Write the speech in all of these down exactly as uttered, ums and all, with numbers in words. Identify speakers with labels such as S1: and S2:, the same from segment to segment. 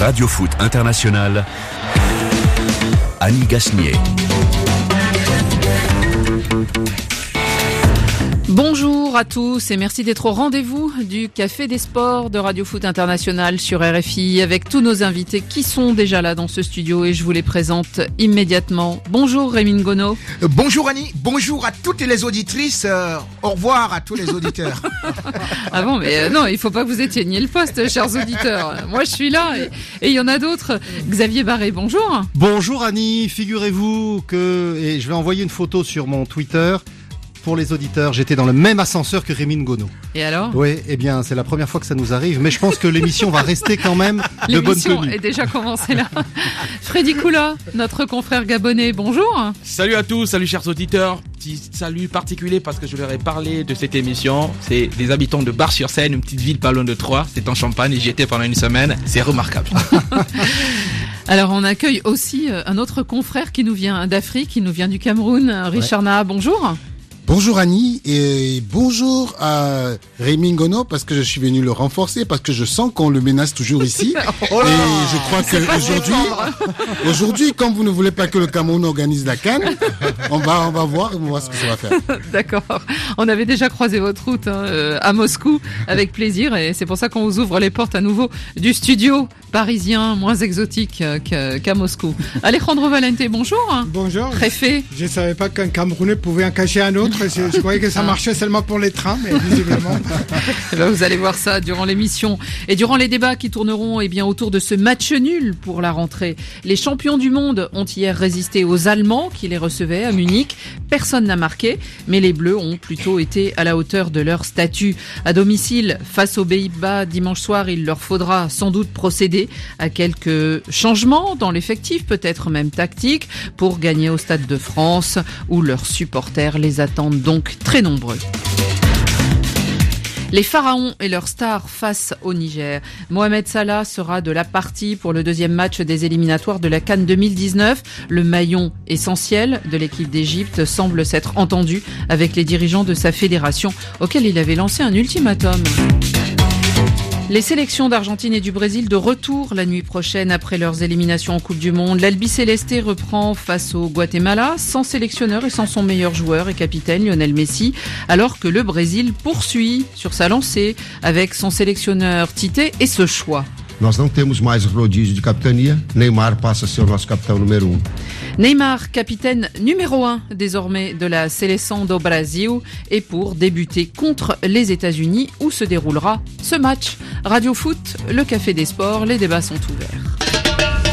S1: Radio Foot International, Annie Gasnier.
S2: Bonjour à tous et merci d'être au rendez-vous du Café des Sports de Radio Foot International sur R F I avec tous nos invités qui sont déjà là dans ce studio et je vous les présente immédiatement. Bonjour Rémi Ngono.
S3: Euh, bonjour Annie, bonjour à toutes les auditrices, euh, au revoir à tous les auditeurs.
S2: Ah bon, mais euh, non, il faut pas que vous éteigniez le poste, chers auditeurs. Moi je suis là et il y en a d'autres. Xavier Barré, bonjour.
S4: Bonjour Annie, figurez-vous que, et je vais envoyer une photo sur mon Twitter. Pour les auditeurs, j'étais dans le même ascenseur que Rémi Ngono.
S2: Et alors ?
S4: Oui, eh bien, c'est la première fois que ça nous arrive, mais je pense que l'émission va rester quand même de bonne tenue.
S2: L'émission est déjà commencée là. Freddy Koula, notre confrère gabonais, bonjour.
S5: Salut à tous, salut chers auditeurs. Petit salut particulier parce que je leur ai parlé de cette émission. C'est des habitants de Bar-sur-Seine, une petite ville pas loin de Troyes. C'est en Champagne et j'y étais pendant une semaine. C'est remarquable.
S2: Alors on accueille aussi un autre confrère qui nous vient d'Afrique, qui nous vient du Cameroun, Richard ouais. Naha, bonjour.
S6: Bonjour Annie et bonjour à Rémi Ngono parce que je suis venu le renforcer parce que je sens qu'on le menace toujours ici oh là, et je crois que aujourd'hui, aujourd'hui, comme vous ne voulez pas que le Cameroun organise la CAN, on va on va voir, on va voir ce que ça va faire.
S2: D'accord. On avait déjà croisé votre route hein, à Moscou avec plaisir et c'est pour ça qu'on vous ouvre les portes à nouveau du studio parisien moins exotique qu'à Moscou. Alejandro Valente, bonjour.
S7: Bonjour.
S2: Préfet.
S7: Je ne savais pas qu'un Camerounais pouvait en cacher un autre. Je croyais que ça marchait seulement pour les trains, mais visiblement.
S2: Vous allez voir ça durant l'émission et durant les débats qui tourneront eh bien, autour de ce match nul pour la rentrée. Les champions du monde ont hier résisté aux Allemands qui les recevaient à Munich. Personne n'a marqué, mais les Bleus ont plutôt été à la hauteur de leur statut. À domicile, face aux Pays-Bas, dimanche soir, il leur faudra sans doute procéder à quelques changements dans l'effectif, peut-être même tactique, pour gagner au Stade de France où leurs supporters les attendent donc très nombreux. Les Pharaons et leurs stars face au Niger. Mohamed Salah sera de la partie pour le deuxième match des éliminatoires de la CAN deux mille dix-neuf. Le maillon essentiel de l'équipe d'Égypte semble s'être entendu avec les dirigeants de sa fédération, auquel il avait lancé un ultimatum. Les sélections d'Argentine et du Brésil de retour la nuit prochaine après leurs éliminations en Coupe du Monde. L'Albiceleste reprend face au Guatemala sans sélectionneur et sans son meilleur joueur et capitaine Lionel Messi, alors que le Brésil poursuit sur sa lancée avec son sélectionneur Tite et ce choix.
S8: Nós não temos mais rodízio de capitania. Neymar passa a ser o nosso capitão número um.
S2: Neymar, capitaine numéro un désormais de la Seleção do Brasil et pour débuter contre les États-Unis où se déroulera ce match. Radio Foot, le Café des Sports, les débats sont ouverts.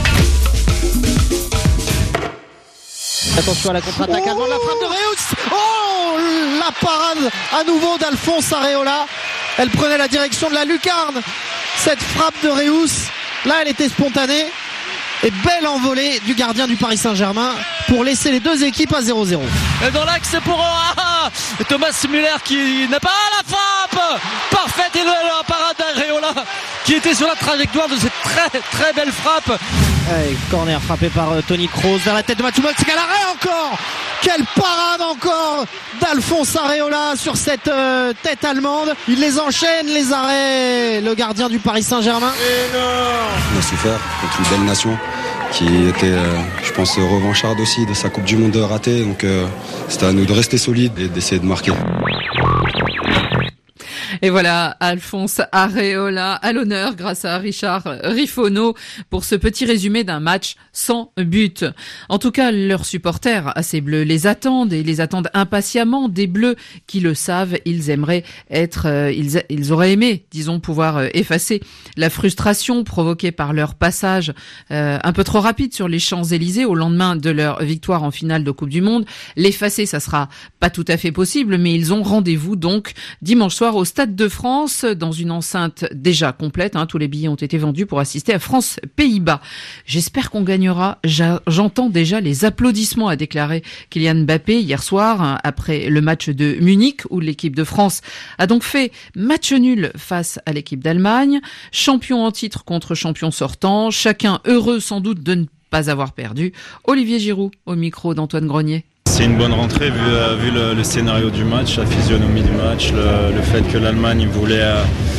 S9: Attention à la contre-attaque oh allemande, la frappe de Reus. Oh, la parade à nouveau d'Alphonse Areola. Elle prenait la direction de la lucarne. Cette frappe de Reus, là elle était spontanée. Et belle envolée du gardien du Paris Saint-Germain pour laisser les deux équipes à zéro zéro.
S10: Dans l'axe pour ah, Thomas Müller qui n'a pas la frappe parfaite et la parade d'Areola qui était sur la trajectoire de cette très très belle frappe.
S9: Allez, corner frappé par euh, Toni Kroos vers la tête de Mathieu Motte. Quel arrêt encore! Quelle parade encore d'Alphonse Areola sur cette euh, tête allemande. Il les enchaîne les arrêts, le gardien du Paris Saint-Germain.
S11: Énorme. Il a souffert contre une belle nation qui était, euh, je pense, revancharde aussi de sa Coupe du Monde ratée. Donc euh, c'était à nous de rester solides et d'essayer de marquer.
S2: Et voilà, Alphonse Areola à l'honneur grâce à Richard Rifono pour ce petit résumé d'un match sans but. En tout cas, leurs supporters assez bleus les attendent et les attendent impatiemment. Des bleus qui le savent, ils aimeraient être, euh, ils, ils auraient aimé, disons, pouvoir euh, effacer la frustration provoquée par leur passage euh, un peu trop rapide sur les Champs-Élysées au lendemain de leur victoire en finale de Coupe du Monde. L'effacer, ça sera pas tout à fait possible, mais ils ont rendez-vous donc dimanche soir au Stade de France, dans une enceinte déjà complète. Hein, tous les billets ont été vendus pour assister à France-Pays-Bas. J'espère qu'on gagnera. J'entends déjà les applaudissements, a déclaré Kylian Mbappé hier soir, hein, après le match de Munich, où l'équipe de France a donc fait match nul face à l'équipe d'Allemagne. Champion en titre contre champion sortant. Chacun heureux sans doute de ne pas avoir perdu. Olivier Giroud, au micro d'Antoine Grenier.
S12: C'est une bonne rentrée vu, vu le, le scénario du match, la physionomie du match, le, le fait que l'Allemagne voulait,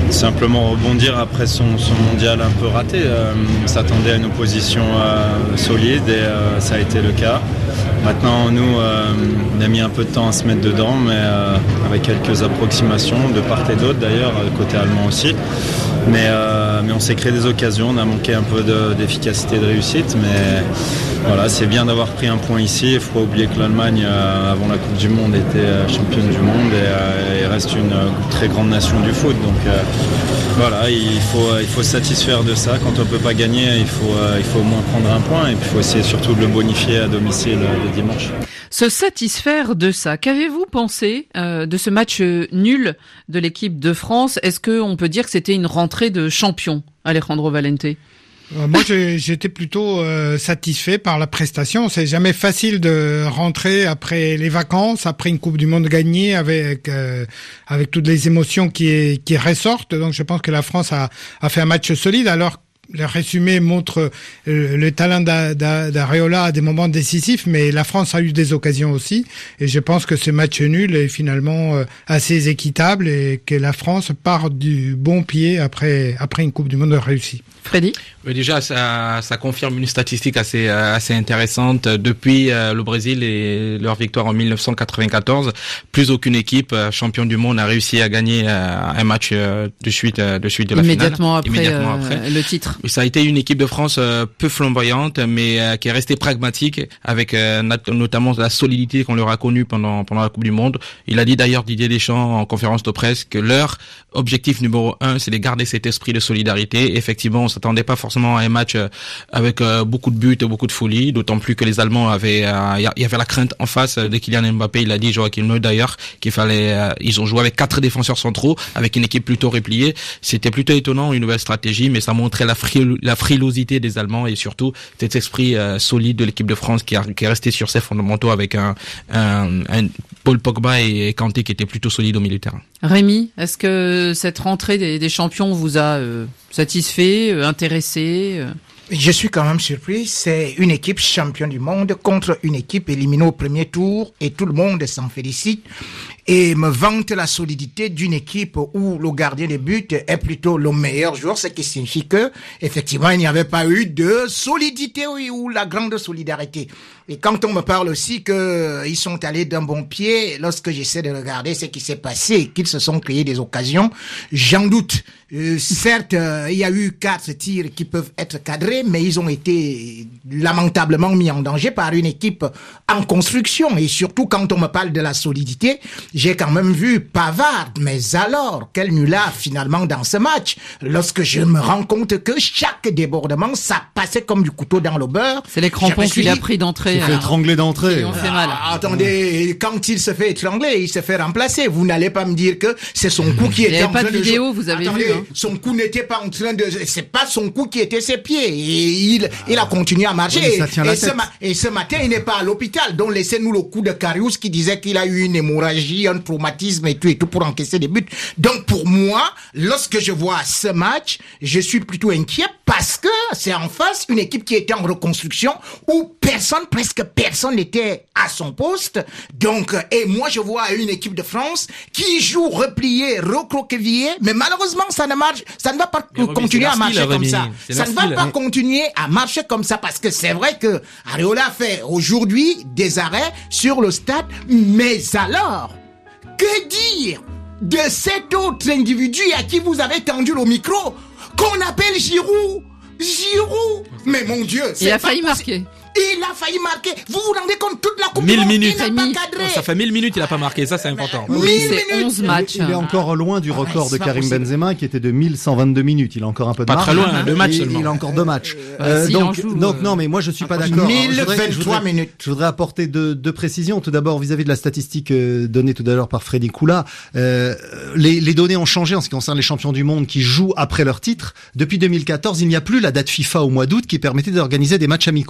S12: simplement rebondir après son, son mondial un peu raté. Euh, on s'attendait à une opposition euh, solide et euh, ça a été le cas. Maintenant, nous, euh, on a mis un peu de temps à se mettre dedans, mais euh, avec quelques approximations de part et d'autre d'ailleurs, côté allemand aussi. Mais, euh, mais on s'est créé des occasions, on a manqué un peu de, d'efficacité, de réussite, mais voilà, c'est bien d'avoir pris un point ici. Il ne faut pas oublier que l'Allemagne, euh, avant la Coupe du Monde, était championne du monde et, euh, et reste une euh, très grande nation du foot. Donc euh, voilà, il faut, il faut se satisfaire de ça. Quand on ne peut pas gagner, il faut, euh, il faut au moins prendre un point et puis il faut essayer surtout de le bonifier à domicile euh, le dimanche.
S2: Se satisfaire de ça. Qu'avez-vous pensé euh, de ce match nul de l'équipe de France? Est-ce qu'on peut dire que c'était une rentrée de champion, Alejandro Valente?
S7: Euh, moi, j'ai, j'étais plutôt euh, satisfait par la prestation. C'est jamais facile de rentrer après les vacances, après une Coupe du Monde gagnée, avec euh, avec toutes les émotions qui qui ressortent. Donc, je pense que la France a a fait un match solide. Alors, le résumé montre euh, le talent d'A- d'A- d'Areola à des moments décisifs, mais la France a eu des occasions aussi. Et je pense que ce match nul est finalement euh, assez équitable et que la France part du bon pied après après une Coupe du Monde réussie.
S2: Freddy?
S5: Mais déjà, ça, ça confirme une statistique assez, assez intéressante. Depuis euh, le Brésil et leur victoire en dix-neuf cent quatre-vingt-quatorze, plus aucune équipe euh, championne du monde a réussi à gagner euh, un match euh, de suite, euh, de suite de la
S2: Immédiatement
S5: finale.
S2: après,
S5: Immédiatement
S2: euh,
S5: après
S2: le titre.
S5: Et ça a été une équipe de France euh, peu flamboyante, mais euh, qui est restée pragmatique, avec euh, nat- notamment la solidité qu'on leur a connue pendant pendant la Coupe du Monde. Il a dit d'ailleurs, Didier Deschamps, en conférence de presse, que leur objectif numéro un, c'est de garder cet esprit de solidarité. Effectivement, on s'attendait pas forcément à un match euh, avec euh, beaucoup de buts et beaucoup de folie, d'autant plus que les Allemands avaient, euh, il y avait la crainte en face de Kylian Mbappé. Il a dit, Joachim Löw d'ailleurs, qu'il fallait, euh, ils ont joué avec quatre défenseurs centraux, avec une équipe plutôt repliée. C'était plutôt étonnant, une nouvelle stratégie, mais ça montrait la, fril- la frilosité des Allemands et surtout cet esprit euh, solide de l'équipe de France qui, a, qui est resté sur ses fondamentaux avec un, un, un Paul Pogba et, et Kanté qui étaient plutôt solides au milieu de terrain.
S2: Rémi, est-ce que cette rentrée des, des champions vous a euh, satisfait, euh, intéressé euh...
S3: Je suis quand même surpris. C'est une équipe championne du monde contre une équipe éliminée au premier tour et tout le monde s'en félicite et me vante la solidité d'une équipe où le gardien de but est plutôt le meilleur joueur, ce qui signifie que, effectivement, il n'y avait pas eu de solidité ou la grande solidarité. Et quand on me parle aussi que ils sont allés d'un bon pied, lorsque j'essaie de regarder ce qui s'est passé et qu'ils se sont créés des occasions, j'en doute. Euh, certes, euh, il y a eu quatre tirs qui peuvent être cadrés, mais ils ont été lamentablement mis en danger par une équipe en construction. Et surtout, quand on me parle de la solidité, j'ai quand même vu Pavard. Mais alors, quel nulard finalement dans ce match, lorsque je me rends compte que chaque débordement, ça passait comme du couteau dans le beurre.
S2: C'est les crampons qu'il a pris d'entrée.
S4: Il s'est fait étrangler d'entrée.
S2: On fait mal.
S3: Ah, attendez, quand il se fait étrangler, il se fait remplacer. Vous n'allez pas me dire que c'est son coup qui était en train de...
S2: Il n'y avait pas de vidéo, vous avez
S3: attendez,
S2: vu. Hein.
S3: Son coup n'était pas en train de... C'est pas son coup qui était ses pieds. Et il, il a continué à marcher.
S4: Oui, ça tient la
S3: et, ce ma- et ce matin, il n'est pas à l'hôpital. Donc, laissez-nous le coup de Karius qui disait qu'il a eu une hémorragie, un traumatisme et tout et tout pour encaisser des buts. Donc, pour moi, lorsque je vois ce match, je suis plutôt inquiet parce que c'est en face une équipe qui était en reconstruction où personne, presque personne n'était à son poste. Donc, et moi, je vois une équipe de France qui joue repliée, recroquevillée, mais malheureusement, ça ne marche, ça ne va pas
S5: Mais
S3: continuer
S5: Rémi,
S3: à marcher
S5: style,
S3: comme
S5: Rémi.
S3: ça.
S5: C'est
S3: Ça
S5: leur
S3: ne va
S5: style,
S3: pas
S5: hein.
S3: continuer à marcher comme ça parce que c'est vrai que Areola fait aujourd'hui des arrêts sur le stade, mais alors, que dire de cet autre individu à qui vous avez tendu le micro, qu'on appelle Giroud? Giroud! Mais mon Dieu, c'est
S2: Il a
S3: pas
S2: failli
S3: possible.
S2: marquer.
S3: Il a failli marquer. Vous vous rendez compte, toute la coupe du
S5: mille
S3: monde,
S5: minutes.
S3: il n'a
S2: Rémi.
S3: pas cadré.
S5: Ça fait mille minutes, il a pas marqué, ça c'est important.
S2: Oui,
S3: Mille
S2: c'est
S3: minutes.
S2: onze matchs.
S4: Il est encore loin du
S3: Ah,
S4: record
S3: c'est
S4: de
S3: pas
S4: Karim
S3: possible.
S4: Benzema qui était de mille cent vingt-deux minutes. Il a encore un peu de
S5: Pas
S4: marge.
S5: très loin, deux matchs
S4: Il-
S5: seulement.
S4: Il a encore deux matchs.
S2: Bah,
S4: Euh,
S2: s'il en
S4: donc,
S2: joue,
S4: donc
S2: euh,
S4: non, mais moi je suis pas d'accord.
S3: mille
S4: Je voudrais- je
S3: vingt-trois
S4: voudrais-
S3: minutes.
S4: Je voudrais apporter deux, deux précisions. Tout d'abord vis-à-vis de la statistique euh, donnée tout à l'heure par Freddy Koula. Euh, les, les données ont changé en ce qui concerne les champions du monde qui jouent après leur titre. Depuis deux mille quatorze, il n'y a plus la date FIFA au mois d'août qui permettait d'organiser des matchs amicaux. Donc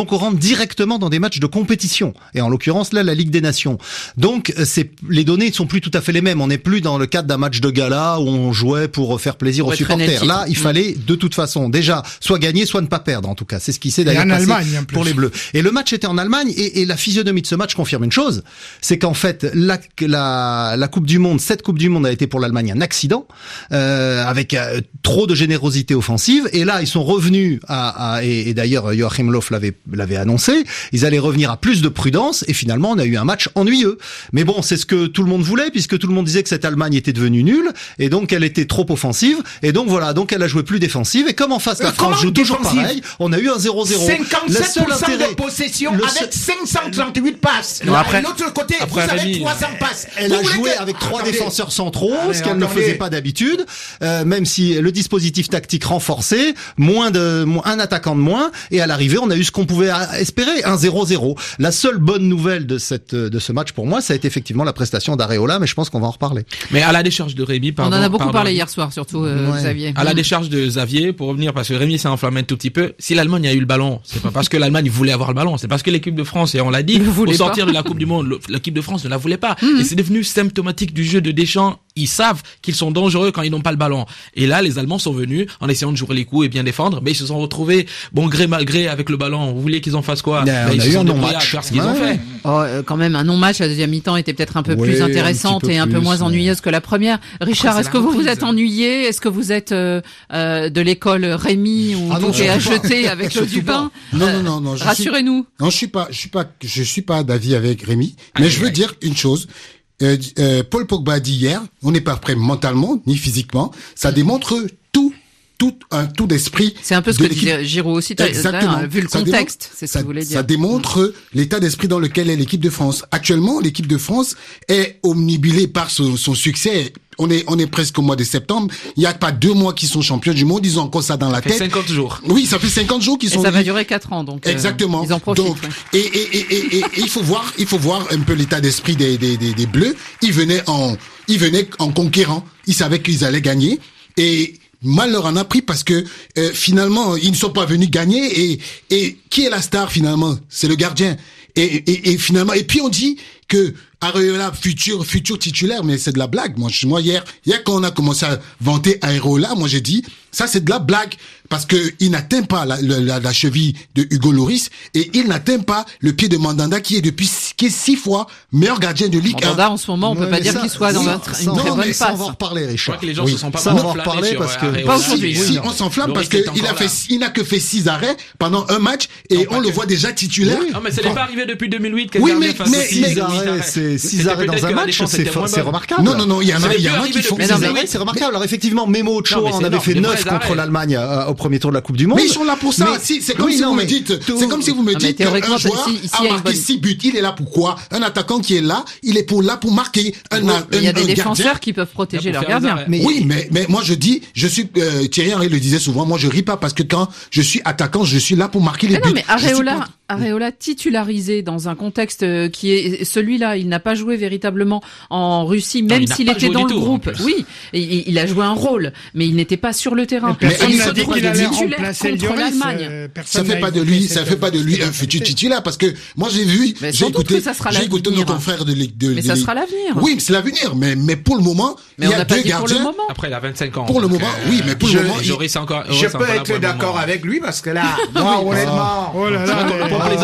S4: donc on rentre directement dans des matchs de compétition. Et en l'occurrence, là, la Ligue des Nations. Donc, c'est, les données ne sont plus tout à fait les mêmes. On n'est plus dans le cadre d'un match de gala où on jouait pour faire plaisir aux supporters. Là, il fallait, de toute façon, déjà, soit gagner, soit ne pas perdre, en tout cas. C'est ce qui s'est d'ailleurs passé Allemagne, pour les Bleus. Et le match était en Allemagne, et, et la physionomie de ce match confirme une chose, c'est qu'en fait, la, la, la Coupe du Monde, cette Coupe du Monde a été pour l'Allemagne un accident, euh, avec euh, trop de générosité offensive, et là, ils sont revenus à, à et, et d'ailleurs, Joachim Löw l'avait, l'avait annoncé, ils allaient revenir à plus de prudence, et finalement, on a eu un match ennuyeux. Mais bon, c'est ce que tout le monde voulait, puisque tout le monde disait que cette Allemagne était devenue nulle, et donc elle était trop offensive, et donc voilà, donc elle a joué plus défensive, et comme en face, la France joue toujours pareil, on a eu un zéro zéro.
S3: cinquante-sept pour cent de possession avec cinq cent trente-huit passes.
S4: Non, après,
S3: de l'autre côté,
S4: après,
S3: vous avez
S4: Rémi,
S3: trois cents passes.
S4: Elle a joué avec trois attendez. défenseurs centraux, ah, ce qu'elle attendez. ne faisait pas d'habitude, euh, même si le dispositif tactique renforcé, moins de, un attaquant de moins, et à l'arrivée, on a eu ce qu'on pouvait espérer, un zéro zéro. La seule bonne nouvelle de cette, de ce match pour moi, ça a été effectivement la prestation d'Areola, mais je pense qu'on va en reparler.
S5: Mais à la décharge de Rémi, pardon.
S2: On en a beaucoup
S5: pardon.
S2: parlé hier soir, surtout, euh, ouais. Xavier.
S5: À la décharge de Xavier, pour revenir, parce que Rémi s'est enflammé un tout petit peu, si l'Allemagne a eu le ballon, c'est pas parce que l'Allemagne voulait avoir le ballon, c'est parce que l'équipe de France, et on l'a dit, au sortir de la Coupe du Monde, l'équipe de France ne la voulait pas. Mmh. Et c'est devenu symptomatique du jeu de Deschamps. Ils savent qu'ils sont dangereux quand ils n'ont pas le ballon. Et là, les Allemands sont venus en essayant de jouer les coups et bien défendre, mais ils se sont retrouvés, bon gré mal gré, avec le ballon. Vous voulez qu'ils en fassent quoi?
S4: Ben,
S5: ben,
S4: Ils
S5: se
S4: eu
S5: sont
S4: un
S5: débrouillés à faire ce qu'ils
S4: ouais.
S5: ont fait.
S2: Oh, euh, quand même, un non-match, la deuxième mi-temps était peut-être un peu
S4: oui,
S2: plus intéressante un et un peu
S4: plus,
S2: moins
S4: mais...
S2: ennuyeuse que la première. Richard,
S5: Après,
S2: est-ce que vous vous êtes ennuyé? Est-ce que vous êtes euh, euh, de l'école Rémi où
S6: ah
S2: tout
S6: non,
S2: est à jeter avec l'eau du bain?
S6: Non, non, non, non.
S2: Rassurez-nous.
S6: Non, je suis pas, je suis pas, je suis pas d'avis avec Rémi, mais je veux dire une chose. Euh, euh, Paul Pogba a dit hier, on n'est pas prêt mentalement ni physiquement. Ça démontre tout, tout un tout d'esprit.
S2: C'est un peu ce que disait Giroud aussi.
S6: Exactement.
S2: Vu le
S6: ça
S2: contexte,
S6: démontre,
S2: c'est ce
S6: ça,
S2: qu'il voulait dire.
S6: Ça démontre l'état d'esprit dans lequel est l'équipe de France. Actuellement, l'équipe de France est omnibilée par son, son succès. On est, on est presque au mois de septembre. Il n'y a pas deux mois qu'ils sont champions du monde. Ils ont encore ça dans la
S5: ça fait
S6: tête.
S5: cinquante jours.
S6: Oui, ça fait cinquante jours qu'ils sont.
S2: Et ça va durer quatre ans, donc.
S6: Exactement.
S2: Euh, ils en profitent.
S6: Donc, et, et, et, et, et, et il faut voir, il faut voir un peu l'état d'esprit des, des, des, des Bleus. Ils venaient en, ils venaient en conquérant. Ils savaient qu'ils allaient gagner. Et, mal leur en a pris parce que euh, finalement ils ne sont pas venus gagner et et qui est la star finalement? C'est le gardien. Et, et, et finalement et puis on dit que Areola futur futur titulaire, mais c'est de la blague. Moi, moi hier hier quand on a commencé à vanter Areola, moi j'ai dit ça c'est de la blague parce que il n'atteint pas la, la, la cheville de Hugo Lloris et il n'atteint pas le pied de Mandanda qui est depuis qui est six fois meilleur gardien de Ligue un.
S2: Mandanda en ce moment on peut ouais, pas dire ça, qu'il soit dans un, une
S4: non,
S2: très bonne passe.
S4: Ça on va en reparler, Richard.
S5: Je crois que les gens
S4: oui.
S5: se sont pas
S4: ça, on va en reparler parce que
S2: pas aujourd'hui.
S6: Si, si on s'enflamme parce que il a fait il n'a que fait six arrêts pendant un match et on le voit déjà titulaire.
S5: Non mais ça n'est pas arrivé depuis deux mille huit.
S6: Oui mais mais
S4: six arrêts, c'est six arrêts dans un match, c'est remarquable.
S6: Non non non, il y en a il y en a qui font
S4: six arrêts, c'est remarquable. Alors effectivement, Memo Ochoa en avait fait neuf contre l'Allemagne au premier tour de la Coupe du Monde.
S6: Mais ils sont là pour ça. Si, c'est comme oui, si non, vous me dites, tout... c'est comme si vous me dites qu'un joueur si, si a marqué bonne... six buts. Il est là pour quoi? Un attaquant qui est là, il est pour là pour marquer un,
S2: oui,
S6: un,
S2: il y a
S6: un
S2: des défenseurs
S6: gardien.
S2: qui peuvent protéger leur gardien.
S6: Mais oui, mais, mais moi je dis, je suis, euh, Thierry Henry le disait souvent, moi je ris pas parce que quand je suis attaquant, je suis là pour marquer les
S2: mais
S6: buts.
S2: Non, mais Areola, Areola titularisé dans un contexte qui est celui-là, il n'a pas joué véritablement en Russie, même s'il était dans le groupe. Oui, et, il a joué un rôle, mais il n'était pas sur le terrain.
S7: Mais personne
S2: n'a
S7: dit qu'il allait remplacer l'Allemagne.
S6: Ça fait pas de lui, ça fait pas de lui un futur titulaire parce que moi j'ai vu,
S2: mais
S6: j'ai écouté,
S2: j'ai
S6: écouté nos confrères de l'équipe.
S2: Mais ça sera l'avenir.
S6: Oui, c'est l'avenir, mais mais pour le moment,
S2: mais
S6: il y a deux gardiens.
S5: Après, il a vingt-cinq ans.
S6: Pour le moment, oui, mais pour le moment,
S5: Joris encore.
S3: Je peux être d'accord avec lui parce que là, moi honnêtement,
S7: oh là là,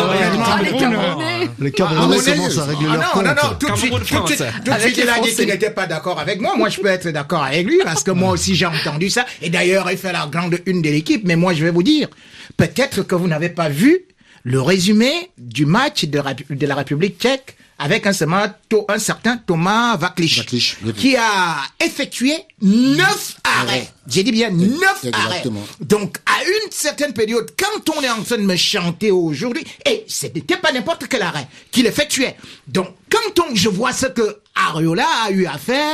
S4: les Camerounais commencent à régler leur compte.
S3: Non, non, non, tout de suite, tout de suite, tout de suite, il a dit qu'il n'était pas d'accord avec moi. Moi, je peux être d'accord avec lui parce que moi aussi j'ai entendu ça. Et d'ailleurs, il fait la grande une de l'équipe. Mais moi, je vais vous dire, peut-être que vous n'avez pas vu le résumé du match de, de la République tchèque avec un, un certain Thomas Vaklich, Vaklich qui a effectué neuf arrêts. J'ai dit bien neuf arrêts. Donc, à une certaine période, quand on est en train de me chanter aujourd'hui, et c'était pas n'importe quel arrêt qu'il effectuait. Donc, quand on, je vois ce que Areola a eu à faire,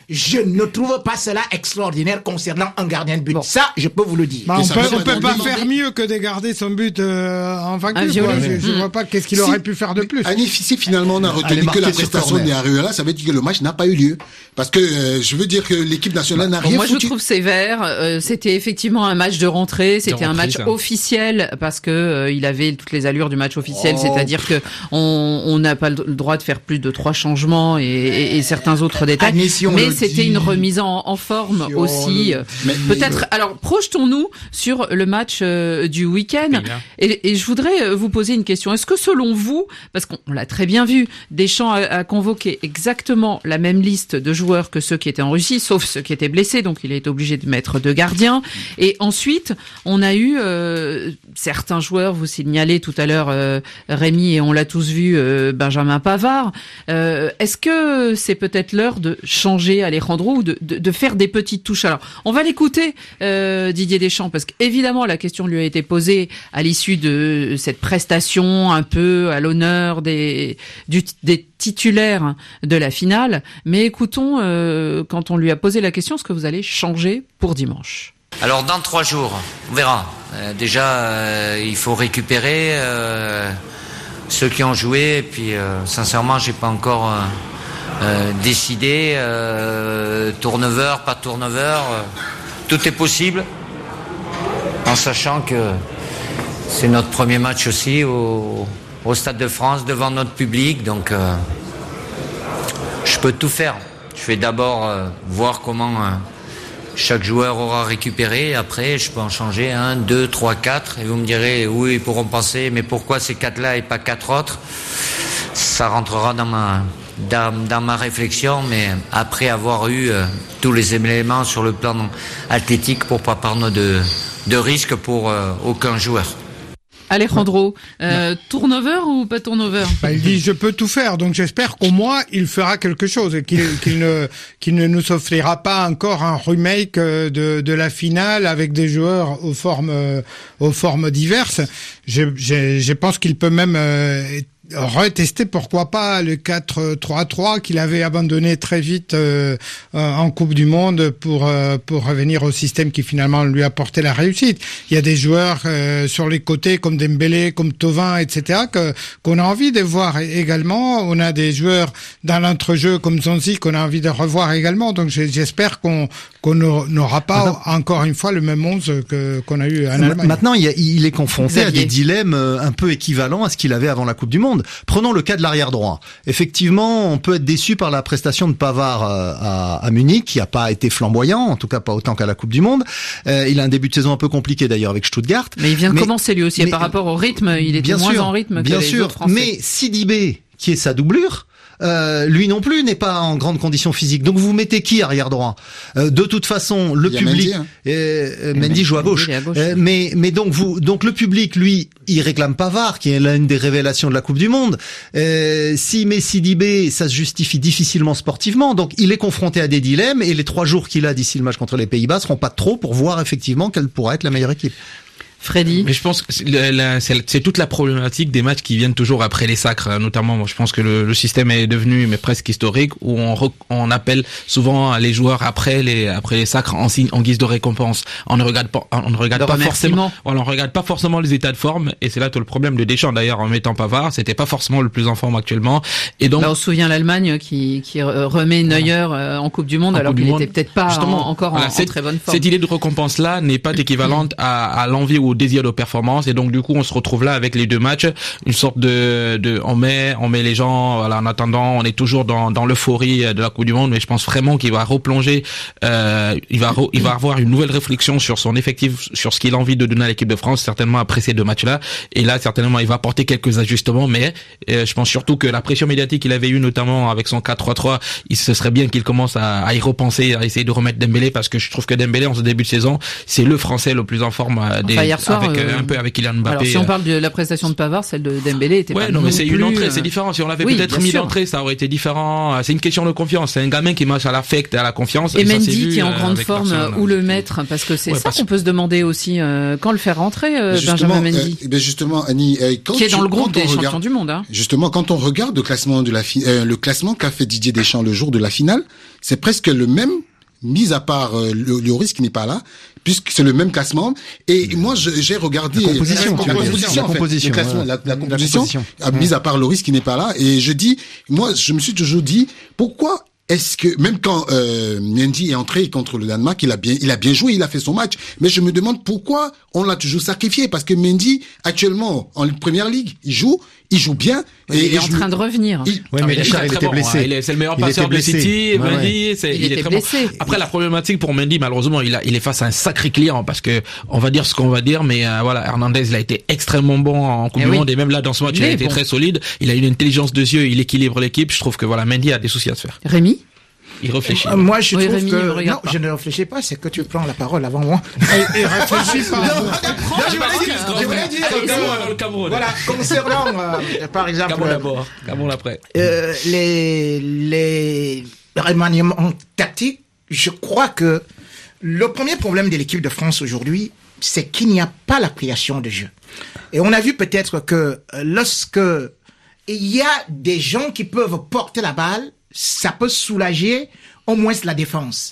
S3: je ne trouve pas cela extraordinaire concernant un gardien de but. Bon. Ça, je peux vous le dire.
S7: Bah, on peut, on peut pas faire mieux que de garder son but euh, en vaincu. Je, je vois pas qu'est-ce qu'il si, aurait pu faire de plus.
S6: Annie, si finalement on a retenu que la prestation d'Areola, ça veut dire que le match n'a pas eu lieu. Parce que euh, je veux dire que l'équipe nationale bah, n'a bon, rien
S2: moi,
S6: foutu.
S2: Moi, je trouve sévère. Euh, c'était effectivement un match de rentrée. C'était de rentrée, un match ça. officiel parce que euh, il avait toutes les allures du match officiel, oh. c'est-à-dire que on on n'a pas le droit de faire plus de trois changements et, et, et certains autres détails. Annie, si mais c'était dit. une remise en, en forme si aussi. Mais, Peut-être. Mais... Alors, projetons-nous sur le match euh, du week-end. Oui, et, et je voudrais vous poser une question. Est-ce que selon vous, parce qu'on l'a très bien vu, Deschamps a, a convoqué exactement la même liste de joueurs que ceux qui étaient en Russie, sauf ceux qui étaient blessés, donc il a été obligé de mettre deux gardiens. Et ensuite, on a eu euh, certains joueurs, vous signalez tout à l'heure euh, Rémi, et on l'a tous vu, euh, Benjamin Pavard. Euh, est-ce que c'est peut-être l'heure de changer Alejandro ou de, de, de faire des petites touches? Alors, on va l'écouter, euh, Didier Deschamps, parce qu'évidemment, la question lui a été posée à l'issue de cette prestation un peu à l'honneur des, du, des titulaire de la finale, mais écoutons euh, quand on lui a posé la question ce que vous allez changer pour dimanche.
S13: Alors dans trois jours, on verra. Euh, déjà, euh, il faut récupérer euh, ceux qui ont joué, et puis euh, sincèrement, j'ai pas encore euh, euh, décidé. Euh, turnover, pas turnover, euh, tout est possible, en sachant que c'est notre premier match aussi au au Stade de France, devant notre public, donc euh, je peux tout faire. Je vais d'abord euh, voir comment euh, chaque joueur aura récupéré, et après je peux en changer un, deux, trois, quatre, et vous me direz, oui, ils pourront penser, mais pourquoi ces quatre-là et pas quatre autres? Ça rentrera dans ma, dans, dans ma réflexion, mais après avoir eu euh, tous les éléments sur le plan athlétique pour pas prendre de, de risque pour euh, aucun joueur.
S2: Alejandro, euh, turnover ou pas turnover?
S7: Bah, il dit je peux tout faire, donc j'espère qu'au moins il fera quelque chose et qu'il, qu'il ne qu'il ne nous offrira pas encore un remake de de la finale avec des joueurs aux formes aux formes diverses. Je je, je pense qu'il peut même euh, retester pourquoi pas le quatre trois trois qu'il avait abandonné très vite euh, en Coupe du Monde pour euh, pour revenir au système qui finalement lui a apporté la réussite. Il y a des joueurs euh, sur les côtés comme Dembélé, comme Thauvin, et cetera que qu'on a envie de voir également. On a des joueurs dans l'entrejeu comme Zonzi qu'on a envie de revoir également. Donc j'espère qu'on qu'on n'aura pas maintenant, encore une fois le même onze que qu'on a eu en Allemagne.
S4: Maintenant, il, a, il est confronté Xavier. à des dilemmes un peu équivalents à ce qu'il avait avant la Coupe du Monde. Prenons le cas de l'arrière droit. Effectivement, on peut être déçu par la prestation de Pavard à, à Munich, qui n'a pas été flamboyant, en tout cas pas autant qu'à la Coupe du Monde. Euh, il a un début de saison un peu compliqué d'ailleurs avec Stuttgart.
S2: Mais il vient de mais, commencer lui aussi. Mais, par rapport au rythme, il était moins sûr, en rythme que
S4: bien
S2: les
S4: sûr,
S2: autres Français.
S4: Mais Sidibé, qui est sa doublure, Euh, lui non plus n'est pas en grande condition physique. Donc vous mettez qui arrière droit? euh, De toute façon, le public, Mendy, hein. euh, Mendy, Mendy joue à gauche. À gauche. Euh, mais mais donc vous donc le public, lui, il réclame Pavard, qui est l'une des révélations de la Coupe du Monde. Euh, si met Sidibé, ça se justifie difficilement sportivement. Donc il est confronté à des dilemmes, et les trois jours qu'il a d'ici le match contre les Pays-Bas seront pas trop pour voir effectivement quelle pourra être la meilleure équipe.
S2: Freddy.
S5: Mais je pense que c'est, la, c'est, c'est toute la problématique des matchs qui viennent toujours après les sacres, notamment. Moi, je pense que le, le système est devenu mais presque historique, où on, re, on appelle souvent les joueurs après les après les sacres en signe en guise de récompense. On ne regarde pas, on ne regarde pas forcément, voilà, on regarde pas forcément les états de forme, et c'est là tout le problème de Deschamps d'ailleurs en mettant Pavard. C'était pas forcément le plus en forme actuellement, et donc.
S2: Bah, on se souvient l'Allemagne qui qui remet Neuer voilà. en Coupe du Monde en alors qu'il était peut-être pas en, encore voilà, en, cette, en très bonne forme.
S5: Cette idée de récompense là n'est pas équivalente à, à l'envie ou au désir de performance, et donc du coup on se retrouve là avec les deux matchs, une sorte de, de on met on met les gens voilà, en attendant, on est toujours dans dans l'euphorie de la Coupe du Monde, mais je pense vraiment qu'il va replonger, euh, il va re, il va avoir une nouvelle réflexion sur son effectif, sur ce qu'il a envie de donner à l'équipe de France, certainement après ces deux matchs là, et là certainement il va apporter quelques ajustements, mais euh, je pense surtout que la pression médiatique qu'il avait eu notamment avec son quatre trois trois, il ce serait bien qu'il commence à, à y repenser, à essayer de remettre Dembélé, parce que je trouve que Dembélé en ce début de saison c'est le Français le plus en forme des, enfin,
S2: hier soir,
S5: avec
S2: euh,
S5: un peu avec Kylian Mbappé.
S2: Alors si on parle de la prestation de Pavard, celle de Dembélé était
S5: ouais,
S2: pas
S5: non,
S2: non
S5: mais c'est
S2: plus,
S5: une entrée,
S2: euh...
S5: c'est différent. Si on l'avait
S2: oui,
S5: peut-être mis
S2: sûr.
S5: d'entrée, ça aurait été différent. C'est une question de confiance. C'est un gamin qui marche à l'affect et à la confiance.
S2: Et, et Mendy
S5: vu,
S2: qui est en
S5: euh,
S2: grande forme, où le mettre, parce que c'est ouais, ça parce... qu'on peut se demander aussi, euh, quand le faire rentrer, euh, Benjamin Mendy.
S6: Euh, ben justement, Annie, euh, quand
S2: qui est
S6: tu,
S2: dans le groupe des
S6: regarde,
S2: champions du monde. Hein.
S6: Justement, quand on regarde le classement de la fi- euh, le classement qu'a fait Didier Deschamps le jour de la finale, c'est presque le même, mis à part euh, le Lloris qui n'est pas là, puisque c'est le même classement. Et mmh. moi, je, j'ai regardé
S4: la composition,
S6: la, la composition,
S4: la composition,
S6: en fait, le classement,
S4: ouais.
S6: la, la,
S4: la
S6: composition,
S4: composition.
S6: À, mis à part Lloris qui n'est pas là. Et je dis, moi, je me suis toujours dit, pourquoi est-ce que même quand euh, Mendy est entré contre le Danemark, il a bien, il a bien joué, il a fait son match. Mais je me demande pourquoi on l'a toujours sacrifié, parce que Mendy actuellement en Première Ligue, il joue, il joue bien.
S2: Oui,
S6: et
S2: il est en
S6: joue...
S2: train de revenir.
S4: Il... Oui, mais Richard, il était blessé.
S5: Hein. Il est, c'est le meilleur passeur de City.
S4: Ouais,
S5: Mendy,
S2: ouais.
S5: c'est,
S2: il,
S5: il est très blessé. Bon. Après, la problématique pour Mendy, malheureusement, il a, il est face à un sacré client parce que on va dire ce qu'on va dire, mais euh, voilà, Hernandez, il a été extrêmement bon en Coupe du oui. Monde et même là dans ce match, il, il a été bon. très solide. Il a une intelligence de jeu, il équilibre l'équipe. Je trouve que voilà, Mendy a des soucis à se faire.
S2: Rémi.
S5: Il réfléchit.
S3: Euh, moi, je
S2: oui,
S3: trouve
S2: Rémi,
S3: que non,
S2: pas.
S3: je ne réfléchis pas. C'est que tu prends la parole avant moi.
S7: Et, et réfléchis pas.
S3: Je voulais dire, voilà, concernant, euh, par exemple,
S5: Gabon d'abord, Gabon après.
S3: Euh, les les remaniements tactiques. Je crois que le premier problème de l'équipe de France aujourd'hui, c'est qu'il n'y a pas la création de jeu. Et on a vu peut-être que lorsque il y a des gens qui peuvent porter la balle, ça peut soulager au moins la défense.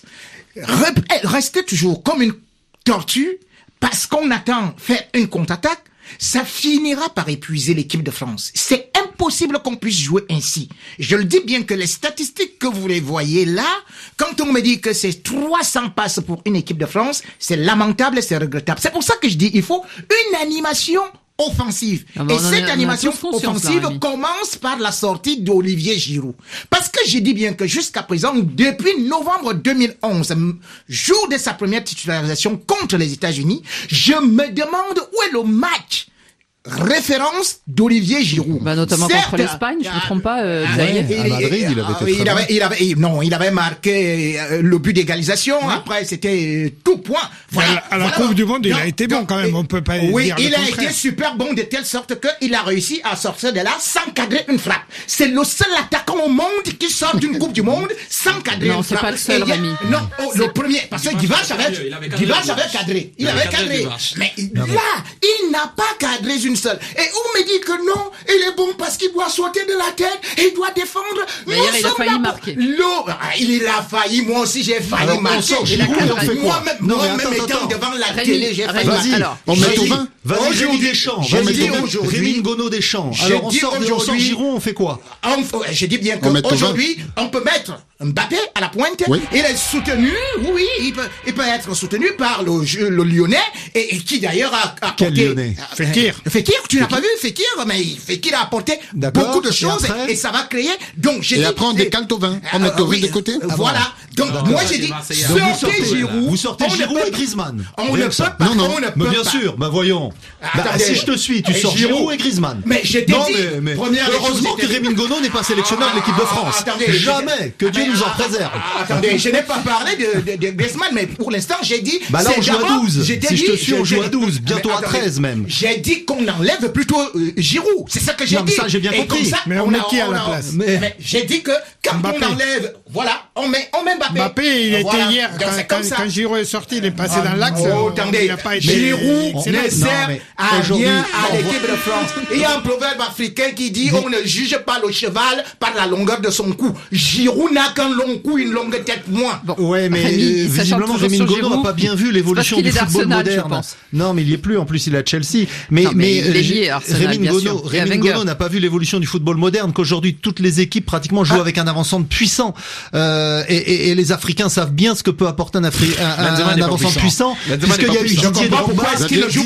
S3: Rester toujours comme une tortue parce qu'on attend faire une contre-attaque, ça finira par épuiser l'équipe de France. C'est impossible qu'on puisse jouer ainsi. Je le dis bien que les statistiques que vous les voyez là, quand on me dit que c'est trois cents passes pour une équipe de France, c'est lamentable et c'est regrettable. C'est pour ça que je dis, il faut une animation offensive. Ah bah et cette a, animation offensive là, commence par la sortie d'Olivier Giroud. Parce que j'ai dit bien que jusqu'à présent, depuis novembre deux mille onze, jour de sa première titularisation contre les États-Unis, je me demande où est le match référence d'Olivier Giroud.
S2: Bah, notamment certes, contre l'Espagne, je ne me trompe pas, euh,
S4: ouais, à Madrid, il avait été
S3: il avait, il avait, il, non, il avait marqué euh, le but d'égalisation. Oui. Après, c'était euh, tout point.
S7: Voilà, à la voilà. Coupe du Monde, il donc, a été bon quand même. On peut pas
S3: oui,
S7: dire
S3: il
S7: le
S3: a
S7: contraire.
S3: été super bon de telle sorte que il a réussi à sortir de là sans cadrer une frappe. C'est le seul attaquant au monde qui sort d'une Coupe du Monde sans cadrer
S2: non,
S3: une
S2: c'est
S3: frappe.
S2: pas le seul, Rémi.
S3: Non, oh, le premier, parce que Divac avait, Divac avait cadré. Il avait cadré. Mais là, il n'a pas cadré une seule. Et où me dit que non, il est bon parce qu'il doit sauter de la tête et il doit défendre.
S2: Mais hier, il a failli marquer.
S3: L'eau, il a failli, moi aussi j'ai failli
S4: alors,
S3: marquer. Moi-même, moi-même étant devant la télé, j'ai failli marquer.
S4: Vas-y, on met au vin. Vas-y, Rémi Deschamps.
S3: J'ai dit aujourd'hui.
S4: Rémi Ngono Deschamps. Alors, on sort Giroud, on fait quoi?
S3: J'ai dit bien qu'aujourd'hui, on peut mettre Mbappé à la pointe. Oui. Il est soutenu, oui, il peut, il peut être soutenu par le, le Lyonnais et, et qui d'ailleurs a, a
S4: Quel
S3: apporté.
S4: Lyonnais?
S3: Fekir. Fekir, tu n'as pas vu Fekir, mais Fekir a apporté beaucoup de choses et, et ça va créer. Donc j'ai
S6: et
S3: dit.
S6: après on décale Thauvin, on met Thauvin de côté.
S3: Voilà. Donc ah, moi j'ai dit sortez Giroud.
S4: Vous sortez Giroud et Griezmann.
S3: On ne peut pas.
S4: Non non. Mais bien sûr, bah voyons. Si je te suis, tu sors Giroud et Griezmann.
S3: Mais j'ai dit.
S4: Heureusement que Rémi Ngono n'est pas sélectionneur de l'équipe de France. Jamais. Que Dieu nous en préserve.
S3: Attendez, je n'ai pas parlé de, de, de Griezmann, mais pour l'instant, j'ai dit...
S4: Bah là, on joue à douze. Si
S3: dit,
S4: je te suis, on joue à douze.
S3: dit,
S4: bientôt à treize même.
S3: J'ai dit qu'on enlève plutôt euh, Giroud. C'est ça que j'ai dit.
S4: Ça, j'ai bien
S3: et
S4: compris.
S7: Ça, mais on, on met qui à la place?
S3: Mais, mais j'ai dit que quand Mbappé. on enlève... Voilà, on met, on met Mbappé.
S7: Mbappé, il
S3: voilà.
S7: était hier, quand, quand, quand Giroud est sorti, il est passé ah, dans l'axe.
S3: Oh, attendez, Giroud ne sert à rien à l'équipe de France. Il y a un proverbe africain qui dit on ne juge pas le cheval par la longueur de son cou. Giroud n'a qu'un long cou, une longue tête moins.
S4: Bon, ouais, mais Rémi, euh, visiblement Rémi Ngono n'a pas bien vu l'évolution du football moderne. Non, mais il y est plus. En plus, il est à Chelsea. Mais, non, mais, mais lié, Rémi Ngono, Rémi Ngono n'a pas vu l'évolution du football moderne. Qu'aujourd'hui, toutes les équipes pratiquement jouent ah. avec un avant-centre puissant. Euh, et, et, et les Africains savent bien ce que peut apporter un, Afri- un, un, un avant-centre puissant. Puisqu'il y a eu Didier Drogba,
S3: qui ne joue pas dans une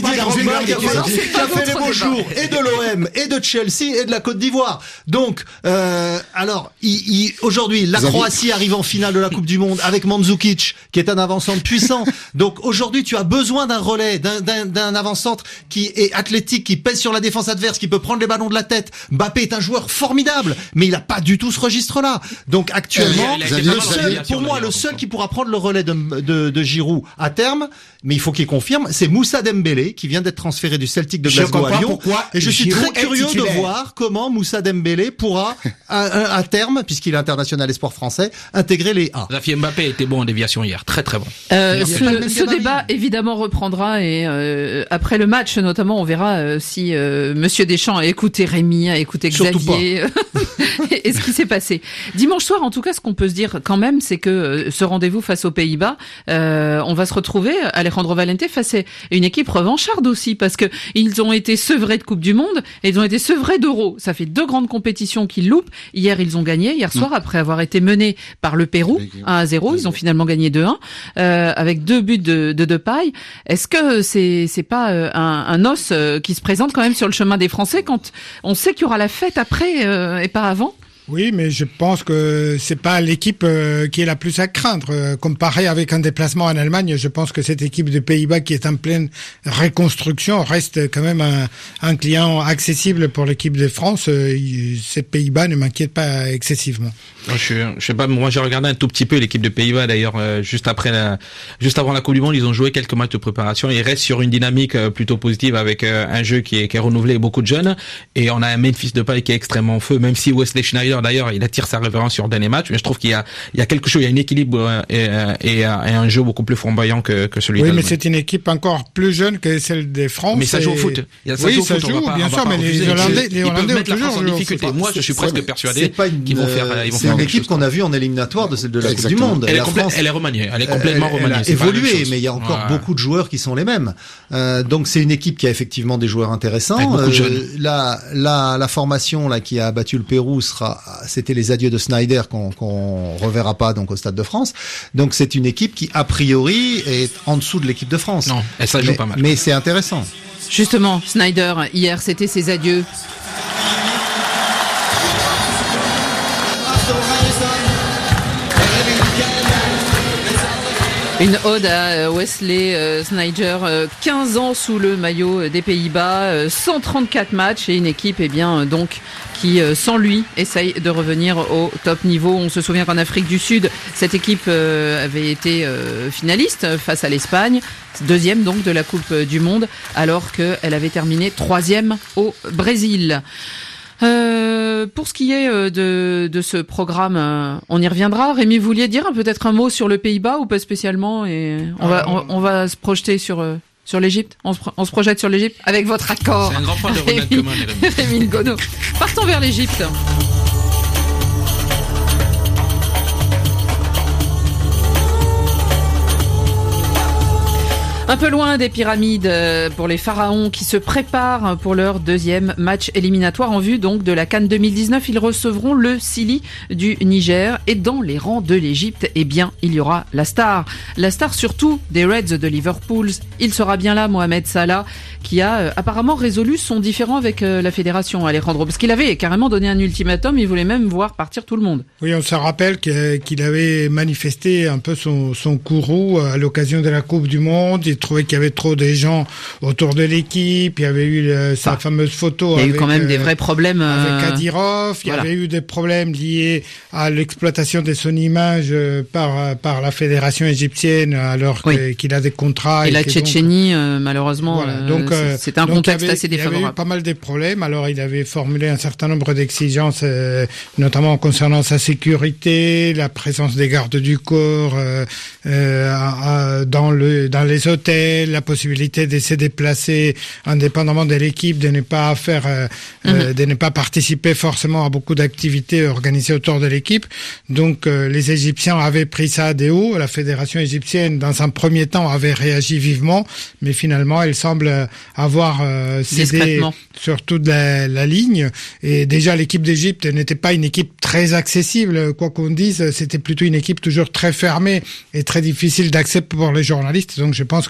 S4: Pays-Bas qui a fait, qui a fait les beaux jours et de l'O M et de Chelsea et de la Côte d'Ivoire. Donc, euh, alors, il, il, aujourd'hui, la Croatie arrive en finale de la Coupe du Monde avec Mandzukic, qui est un avant-centre puissant. Donc, aujourd'hui, tu as besoin d'un relais, d'un, d'un, d'un avant-centre qui est athlétique, qui pèse sur la défense adverse, qui peut prendre les ballons de la tête. Mbappé est un joueur formidable, mais il a pas du tout ce registre-là. Donc, actuellement,
S6: euh,
S4: le seul, pour moi, le seul qui pourra prendre le relais de, de, de Giroud à terme, mais il faut qu'il confirme, c'est Moussa Dembélé, qui vient d'être transféré du Celtic de Glasgow à Lyon. Et je suis très curieux de voir comment Moussa Dembélé pourra, à, à, à terme, puisqu'il est international et sport français, intégrer les A.
S5: Rafi Mbappé était bon en déviation hier, très très bon.
S2: Euh, ce ce débat évidemment reprendra et euh, après le match notamment, on verra euh, si euh, Monsieur Deschamps a écouté Rémi, a écouté Xavier et ce qui s'est passé. Dimanche soir, en tout cas, ce qu'on peut se dire quand même, c'est que euh, ce rendez-vous face aux Pays-Bas, euh, on va se retrouver, Alejandro Valente, face à une équipe revancharde aussi, parce que ils ont été sevrés de Coupe du Monde et ils ont été sevrés d'Euro. Ça fait deux grandes compétitions qu'ils loupent. Hier, ils ont gagné. Hier soir, mmh. après avoir été menés par le Pérou un à zéro, ils ont finalement gagné deux un euh, avec deux buts de, de Depay. Est-ce que c'est c'est pas euh, un, un os euh, qui se présente quand même sur le chemin des Français quand on sait qu'il y aura la fête après euh, et pas avant?
S7: Oui, mais je pense que c'est pas l'équipe euh, qui est la plus à craindre. Euh, comparé avec un déplacement en Allemagne, je pense que cette équipe des Pays-Bas qui est en pleine reconstruction reste quand même un, un client accessible pour l'équipe de France. Euh, ces Pays-Bas ne m'inquiètent pas excessivement.
S5: Je, je sais pas, moi j'ai regardé un tout petit peu l'équipe de Pays-Bas d'ailleurs, euh, juste après la, juste avant la Coupe du Monde, ils ont joué quelques matchs de préparation. Ils restent sur une dynamique euh, plutôt positive avec euh, un jeu qui est, qui est renouvelé et beaucoup de jeunes. Et on a un Memphis Depay qui est extrêmement en feu, même si Wesley Schneider d'ailleurs il attire sa révérence sur le dernier match, mais je trouve qu'il y a, il y a quelque chose, il y a un équilibre euh, et, et, et un jeu beaucoup plus flamboyant que, que celui
S7: oui,
S5: d'Allemagne.
S7: mais c'est une équipe encore plus jeune que celle des France.
S5: Mais ça joue au foot. Il y a, ça
S7: oui,
S5: joue au
S7: ça
S5: foot,
S7: joue,
S5: pas,
S7: bien sûr, mais les Hollandais, les Hollandais
S5: mettent la France en difficulté. Moi, je suis presque persuadé qu'ils vont faire, ils vont
S4: faire. C'est une équipe qu'on a vue en éliminatoire de celle de la Coupe du Monde.
S5: Elle est, complè- France, elle est remaniée, elle est complètement
S4: elle,
S5: remaniée.
S4: Elle a évolué, mais il y a encore ouais. beaucoup de joueurs qui sont les mêmes. Euh, donc c'est une équipe qui a effectivement des joueurs intéressants.
S5: Avec beaucoup de jeunes.
S4: Euh, la, la, la formation là qui a battu le Pérou sera, c'était les adieux de Snyder qu'on, qu'on reverra pas donc au Stade de France. Donc c'est une équipe qui a priori est en dessous de l'équipe de France.
S5: Non, elle ça joue pas mal.
S4: Mais c'est intéressant.
S2: Justement, Snyder hier, c'était ses adieux. Une ode à Wesley euh, Sneijder, euh, quinze ans sous le maillot des Pays-Bas, euh, cent trente-quatre matchs et une équipe eh bien euh, donc qui euh, sans lui essaye de revenir au top niveau. On se souvient qu'en Afrique du Sud, cette équipe euh, avait été euh, finaliste face à l'Espagne, deuxième donc de la Coupe du Monde, alors qu'elle avait terminé troisième au Brésil. Euh, pour ce qui est de, de ce programme, euh, on y reviendra. Rémi, vous vouliez dire peut-être un mot sur le Pays-Bas ou pas spécialement, et on va on, on va se projeter sur euh, sur l'Égypte. On se, on se projette sur l'Égypte avec votre accord.
S5: C'est un grand point de Ronald Koeman,
S2: Rémi Ngono. Partons vers l'Égypte. Un peu loin des pyramides pour les pharaons qui se préparent pour leur deuxième match éliminatoire en vue donc de la CAN deux mille dix-neuf. Ils recevront le Sili du Niger et dans les rangs de l'Égypte, eh bien, il y aura la star. La star surtout des Reds de Liverpool. Il sera bien là, Mohamed Salah, qui a euh, apparemment résolu son différend avec euh, la fédération, Alejandro, parce qu'il avait carrément donné un ultimatum, il voulait même voir partir tout le monde.
S7: Oui, on se rappelle que, qu'il avait manifesté un peu son, son courroux à l'occasion de la Coupe du Monde. Il trouvait qu'il y avait trop de gens autour de l'équipe. Il y avait eu euh, sa ah. fameuse photo.
S2: Il y a
S7: avec,
S2: eu quand même
S7: euh,
S2: des vrais problèmes. Euh...
S7: Avec Kadyrov. Il
S2: voilà.
S7: y avait eu des problèmes liés à l'exploitation de son image euh, par, par la fédération égyptienne, alors oui. que, qu'il a des contrats.
S2: Et, et la Tchétchénie, donc... euh, malheureusement, voilà. donc, euh, c'est un
S7: donc
S2: contexte
S7: avait,
S2: assez défavorable.
S7: Il y avait eu pas mal de problèmes. Alors, il avait formulé un certain nombre d'exigences, euh, notamment concernant sa sécurité, la présence des gardes du corps euh, euh, à, à, dans, le, dans les hôtels, la possibilité de se déplacer indépendamment de l'équipe, de ne pas faire, euh, mm-hmm. euh, de ne pas participer forcément à beaucoup d'activités organisées autour de l'équipe. Donc, euh, les Égyptiens avaient pris ça de haut. La fédération égyptienne, dans un premier temps, avait réagi vivement, mais finalement, elle semble avoir euh, cédé sur toute la, la ligne. Et déjà, l'équipe d'Égypte n'était pas une équipe très accessible. Quoi qu'on dise, c'était plutôt une équipe toujours très fermée et très difficile d'accès pour les journalistes. Donc, je pense que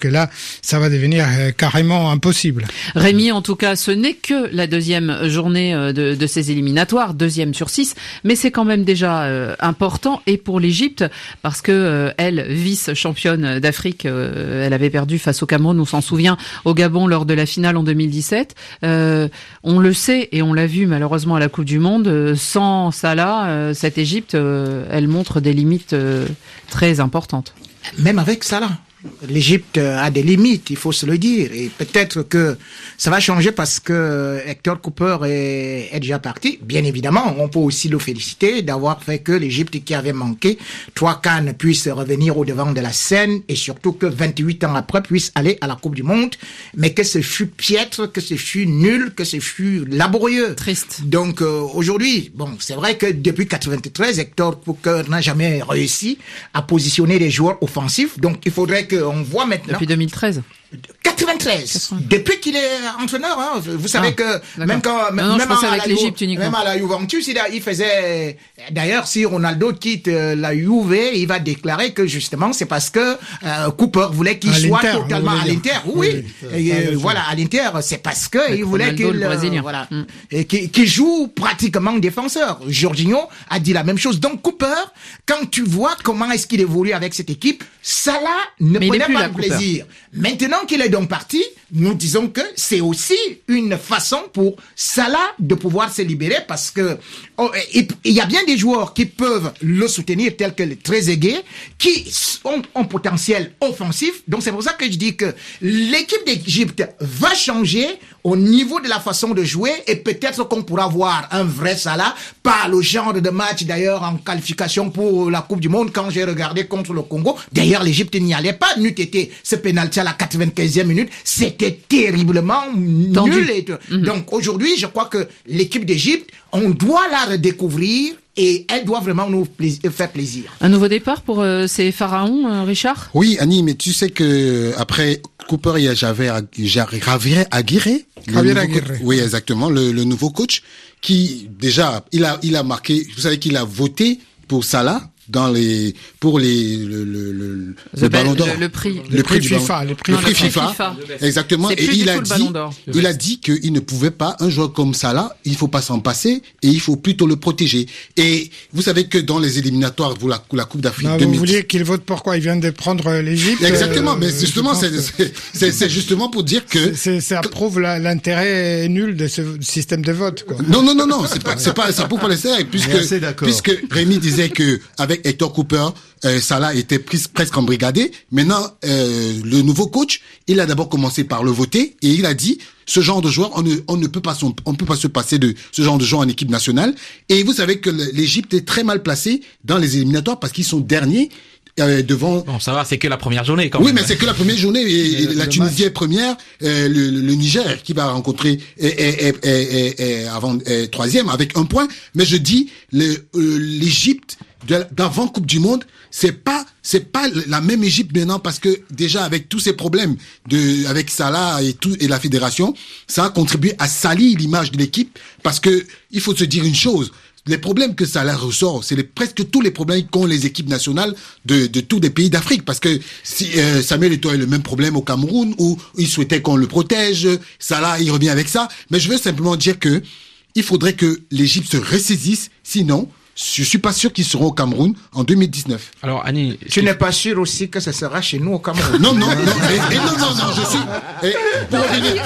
S7: que là, ça va devenir euh, carrément impossible.
S2: Rémi, en tout cas, ce n'est que la deuxième journée de, de ces éliminatoires, deuxième sur six, mais c'est quand même déjà euh, important, et pour l'Égypte, parce que euh, elle, vice-championne d'Afrique, euh, elle avait perdu face au Cameroun, on s'en souvient, au Gabon lors de la finale en deux mille dix-sept. Euh, on le sait et on l'a vu malheureusement à la Coupe du Monde, euh, sans Salah, euh, cette Égypte, euh, elle montre des limites euh, très importantes.
S3: Même avec Salah, l'Égypte a des limites, il faut se le dire. Et peut-être que ça va changer parce que Hector Cooper est, est déjà parti. Bien évidemment, on peut aussi le féliciter d'avoir fait que l'Égypte, qui avait manqué trois CAN, puisse revenir au devant de la scène, et surtout que vingt-huit ans après puisse aller à la Coupe du Monde. Mais que ce fut piètre, que ce fut nul, que ce fut laborieux.
S2: Triste.
S3: Donc euh, aujourd'hui, bon, c'est vrai que depuis quatre-vingt-treize, Hector Cooper n'a jamais réussi à positionner les joueurs offensifs. Donc il faudrait qu'on voit maintenant.
S2: Depuis deux mille treize.
S3: quatre-vingt-treize. Depuis qu'il est entraîneur, hein. Vous savez ah, que
S2: d'accord.
S3: même quand
S2: non, non,
S3: même,
S2: à
S3: à
S2: avec l'Égypte uniquement.
S3: Même à la Juventus, il, a, il faisait. D'ailleurs, si Ronaldo quitte la Juve, il va déclarer que justement c'est parce que euh, Cooper voulait qu'il soit totalement à l'Inter. Oui, oui, oui. Et, euh, voilà, à l'Inter, c'est parce que il voulait qu'il euh, voilà, mm. et qu'il qu'il joue pratiquement défenseur. Jorginho a dit la même chose. Donc Cooper, quand tu vois comment est-ce qu'il évolue avec cette équipe, Salah ne
S2: Mais
S3: prenait pas de
S2: Cooper.
S3: plaisir. Maintenant qu'il est donc parti, nous disons que c'est aussi une façon pour Salah de pouvoir se libérer, parce que oh, il y a bien des joueurs qui peuvent le soutenir, tels que les Trezeguet, qui ont un potentiel offensif. Donc c'est pour ça que je dis que l'équipe d'Égypte va changer au niveau de la façon de jouer, et peut-être qu'on pourra voir un vrai Salah, pas le genre de match d'ailleurs en qualification pour la Coupe du Monde quand j'ai regardé contre le Congo. D'ailleurs l'Égypte n'y allait pas, n'eût été ce pénalty à la quatre-vingt-quinzième minute, c'était terriblement
S2: Tendu.
S3: nul. Et mm-hmm. Donc aujourd'hui, je crois que l'équipe d'Égypte, on doit la redécouvrir, et elle doit vraiment nous pla- faire plaisir.
S2: Un nouveau départ pour euh, ces pharaons, euh, Richard ?
S6: Oui, Annie, mais tu sais que après Cooper, il y a Javier Javier Aguirre.
S7: Javier Aguirre.
S6: Oui, exactement, le, le nouveau coach qui déjà, il a, il a marqué. Vous savez qu'il a voté pour Salah dans les pour les le le le, le ballon d'or,
S2: le, le prix
S6: le,
S7: le
S6: prix,
S7: prix
S6: du
S7: FIFA,
S6: ballon,
S7: le prix,
S6: le prix
S2: non, le
S6: FIFA,
S2: FIFA.
S6: exactement.
S2: C'est
S6: Et
S2: plus
S6: il
S2: du
S6: a
S2: tout le
S6: dit,
S2: ballon d'or.
S6: il a dit qu'il ne pouvait pas, un joueur comme Salah, il faut pas s'en passer et il faut plutôt le protéger. Et vous savez que dans les éliminatoires pour la, la Coupe d'Afrique
S7: non,
S6: deux mille...
S7: vous vouliez qu'il vote pour quoi? Il vient de prendre l'Égypte.
S6: Exactement,
S7: euh,
S6: mais justement, c'est, c'est, c'est, c'est justement pour dire que
S7: c'est, ça prouve la, l'intérêt nul de ce système de vote, quoi.
S6: Non, non, non, non, c'est pas, c'est pas, ça prouve pas l'intérêt, puisque puisque Rémi disait que avec Hector Cooper, euh, Salah était pris, presque embrigadé. Maintenant, euh, le nouveau coach, il a d'abord commencé par le voter et il a dit ce genre de joueur, on ne, on ne peut pas, son, on ne peut pas se passer de ce genre de joueur en équipe nationale. Et vous savez que l'Égypte est très mal placée dans les éliminatoires parce qu'ils sont derniers. Euh, devant.
S5: Bon, ça va, c'est que la première journée quand
S6: oui,
S5: même.
S6: Oui, mais c'est que la première journée. Et, et la Tunisie est première, euh, le, le Niger qui va rencontrer est, est, est, est, est avant est troisième avec un point. Mais je dis le, euh, l'Égypte d'avant Coupe du Monde, c'est pas c'est pas la même Égypte maintenant, parce que déjà avec tous ces problèmes de avec Salah et tout et la fédération, ça a contribué à salir l'image de l'équipe, parce que il faut se dire une chose. Les problèmes que Salah ressort, c'est les, presque tous les problèmes qu'ont les équipes nationales de, de tous les pays d'Afrique. Parce que si euh, Samuel Eto'o a le même problème au Cameroun, où il souhaitait qu'on le protège, Salah, il revient avec ça. Mais je veux simplement dire que il faudrait que l'Égypte se ressaisisse, sinon je suis pas sûr qu'ils seront au Cameroun en deux mille dix-neuf.
S5: Alors, Annie,
S3: tu n'es pas sûr aussi que ça sera chez nous au Cameroun?
S6: Non, non, non, et, et non, non, non, je suis. Et pour revenir,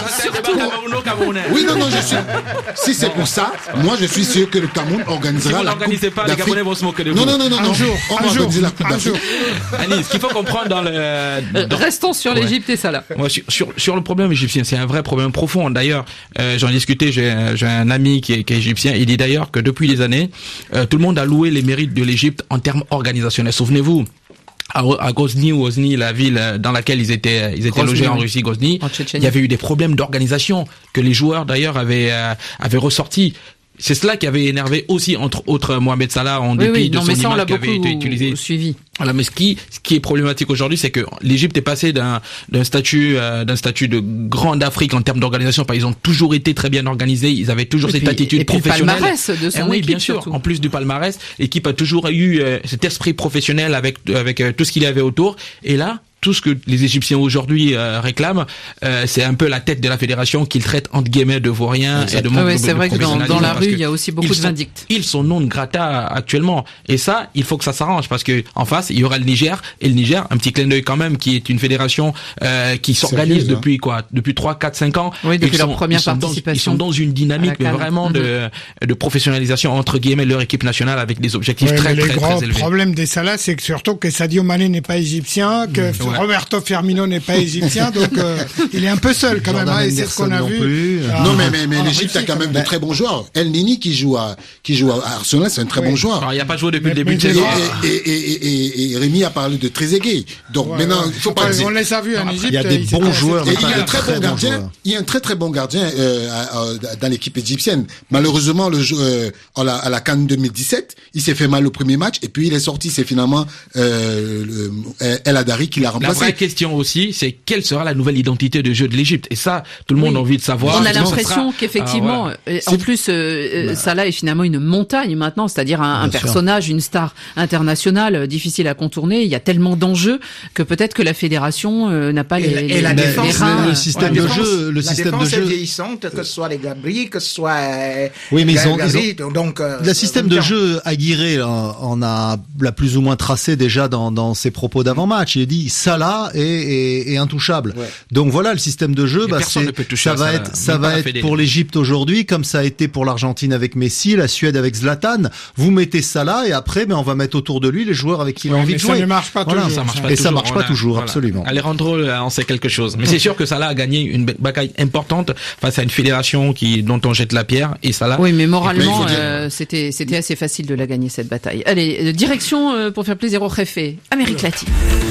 S6: oui, non, non, je suis. Si c'est pour ça, moi, je suis sûr que le Cameroun organisera
S5: si
S6: la Coupe d'Afrique.
S5: Pas, les Camerounais vont se moquer de vous.
S6: Non, non, non, non,
S7: un
S6: non.
S7: jour,
S6: on
S7: un
S6: va
S7: jour,
S6: organiser la Coupe
S7: un
S6: d'Afrique.
S5: jour. Annie, ce qu'il faut comprendre dans le. Dans...
S2: Restons sur l'Égypte ouais. et ça là.
S5: Moi, sur, sur sur le problème égyptien, c'est un vrai problème profond. D'ailleurs, euh, j'en discutais. J'ai, j'ai un ami qui est, qui est égyptien. Il dit d'ailleurs que depuis des années, euh, tout le monde a loué les mérites de l'Égypte en termes organisationnels. Souvenez-vous, à, à Grozny ou Osny, la ville dans laquelle ils étaient, ils étaient Grozny, logés en Russie, Grozny, il y avait eu des problèmes d'organisation que les joueurs d'ailleurs avaient, euh, avaient ressorti. C'est cela qui avait énervé aussi, entre autres, Mohamed Salah, en dépit oui, oui,
S2: de
S5: non,
S2: son
S5: image
S2: ça,
S5: qui avait été utilisée.
S2: Suivi.
S5: Voilà, mais ce qui, ce qui est problématique aujourd'hui, c'est que l'Égypte est passée d'un, d'un statut, euh, d'un statut de grande Afrique en termes d'organisation. Ils ont toujours été très bien organisés. Ils avaient toujours et cette
S2: puis,
S5: attitude
S2: et puis
S5: professionnelle.
S2: Le palmarès de son
S5: et oui,
S2: équipe,
S5: bien sûr.
S2: Surtout.
S5: En plus du palmarès, l'équipe a toujours eu euh, cet esprit professionnel avec avec euh, tout ce qu'il y avait autour. Et là, tout ce que les Égyptiens aujourd'hui euh, réclament, euh, c'est un peu la tête de la fédération qu'ils traitent entre guillemets de vauriens et de manque
S2: ah ouais,
S5: de,
S2: c'est
S5: de
S2: vrai que dans, dans la rue, il y a aussi beaucoup de
S5: sont,
S2: vindictes.
S5: Ils sont non grata actuellement. Et ça, il faut que ça s'arrange parce que en face, il y aura le Niger et le Niger, un petit clin d'œil quand même, qui est une fédération euh, qui s'organise
S6: Sérieux,
S5: depuis quoi, depuis trois, quatre, cinq ans.
S2: Oui, depuis
S5: ils
S2: leur
S5: sont,
S2: première
S5: ils sont
S2: participation.
S5: Dans, ils sont dans une dynamique mais vraiment
S2: mm-hmm.
S5: de, de professionnalisation entre guillemets leur équipe nationale avec des objectifs
S7: ouais,
S5: très
S7: mais
S5: très très élevés.
S7: Le problème des Salah, c'est que surtout que Sadio Mané n'est pas égyptien, que ouais. Roberto Firmino n'est pas égyptien, donc euh, il est un peu seul quand même. Hein, et c'est ce qu'on a vu.
S6: Plus. Ah, non, mais mais, mais l'Égypte a quand même de très bons joueurs. El Nini qui joue à qui joue à Arsenal, c'est un très oui. bon joueur.
S5: Alors, il n'a pas joué depuis
S6: mais,
S5: le début de
S6: saison.
S5: saison.
S6: Et, et, et, et, et Rémi a parlé de Trezeguet. Donc ouais, maintenant, il faut
S7: ouais,
S6: pas.
S7: On les a vus en Égypte.
S4: Il y a des
S7: il
S4: bons joueurs.
S6: Et il y a un très bon gardien. Il y a un très très bon gardien euh, dans l'équipe égyptienne. Malheureusement, le euh, à la, à la CAN deux mille dix-sept, il s'est fait mal au premier match et puis il est sorti. C'est finalement euh, le, El Hadari qui l'a remplacé.
S5: La vraie question aussi, c'est quelle sera la nouvelle identité de jeu de l'Égypte. Et ça, tout le monde oui. a envie de savoir.
S2: On a l'impression qu'effectivement, ah, voilà. en plus, euh, bah. Salah est finalement une montagne maintenant, c'est-à-dire un, un personnage, une star internationale, difficile à contourner. Il y a tellement d'enjeux que peut-être que la fédération euh, n'a pas
S3: et
S2: les,
S3: la,
S2: les,
S3: et la
S2: les,
S3: défense,
S2: les reins.
S4: Le système
S3: la
S4: de
S3: défense,
S4: jeu, le
S3: la
S4: système de
S3: jeu
S4: est
S3: vieillissante, que ce soit les Gabri, que ce soit euh,
S4: oui, mais ils ont,
S3: Gabri,
S4: ils ont
S3: donc euh,
S4: le système de jeu Aguirre on a l'a plus ou moins tracé déjà dans dans ses propos d'avant-match. Il a dit Salah est, est, est intouchable. Ouais. Donc voilà le système de jeu. Bah, c'est, ça va être ça va être pour l'Égypte aujourd'hui comme ça a été pour l'Argentine avec Messi, la Suède avec Zlatan. Vous mettez Salah et après, mais on va mettre autour de lui les joueurs avec qui il a
S7: ouais,
S4: envie de jouer.
S7: Ça ne marche pas
S4: voilà,
S7: toujours.
S4: Ça marche pas
S5: et
S4: toujours. ça marche pas toujours,
S5: voilà.
S4: Absolument.
S5: Alejandro en sait quelque chose, mais c'est sûr que Salah a gagné une bataille importante face à une fédération qui dont on jette la pierre et Salah.
S2: Oui, mais moralement, euh, c'était c'était assez facile de la gagner cette bataille. Allez, direction euh, pour faire plaisir au Jefe, Amérique latine.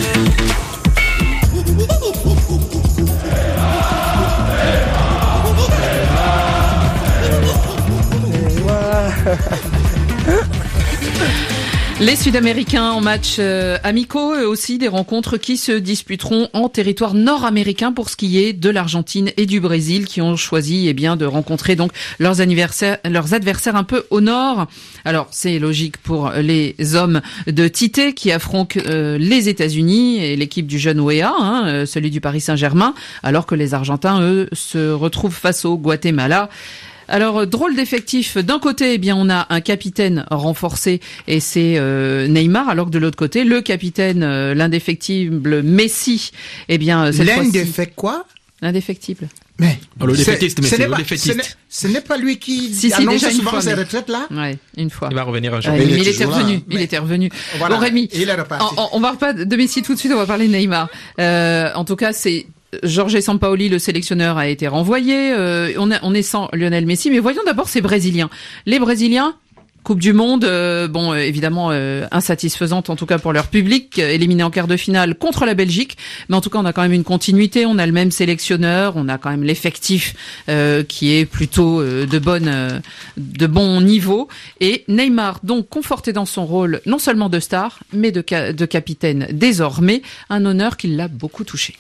S2: Les Sud-Américains en match euh, amicaux, eux aussi des rencontres qui se disputeront en territoire nord-américain pour ce qui est de l'Argentine et du Brésil qui ont choisi eh bien de rencontrer donc leurs anniversaires, leurs adversaires un peu au nord. Alors c'est logique pour les hommes de Tite qui affrontent euh, les États-Unis et l'équipe du jeune Weah, hein, euh, celui du Paris Saint-Germain, alors que les Argentins eux se retrouvent face au Guatemala. Alors, drôle d'effectif. D'un côté, eh bien, on a un capitaine renforcé et c'est euh, Neymar, alors que de l'autre côté, le capitaine, euh, l'indéfectible Messi, eh bien, cette fois-ci...
S3: L'indéfect quoi?
S2: L'indéfectible.
S3: Mais
S5: oh, le défaitiste, mais
S3: ce
S5: c'est
S3: n'est
S5: le
S3: pas,
S5: défaitiste.
S3: Ce n'est pas lui qui
S2: si, si,
S3: annonce
S2: déjà
S3: souvent
S2: fois,
S3: ses
S2: mais...
S3: retraites là.
S2: Ouais, une fois.
S5: Il va revenir un jour.
S2: Euh,
S3: il,
S2: mais il était revenu.
S3: Là,
S2: il
S3: mais...
S2: était revenu.
S3: Voilà.
S2: Bon, Rémi,
S3: il est reparti.
S2: On, on va pas de Messi tout de suite. On va parler de Neymar. Euh, en tout cas, c'est Jorge Sampaoli, le sélectionneur, a été renvoyé. Euh, on, a, on est sans Lionel Messi, mais voyons d'abord ces Brésiliens. Les Brésiliens, Coupe du Monde, euh, bon, euh, évidemment euh, insatisfaisante en tout cas pour leur public, euh, éliminé en quart de finale contre la Belgique, mais en tout cas on a quand même une continuité, on a le même sélectionneur, on a quand même l'effectif euh, qui est plutôt euh, de bonne, euh, de bon niveau, et Neymar donc conforté dans son rôle non seulement de star, mais de, ca- de capitaine désormais, un honneur qui l'a beaucoup touché.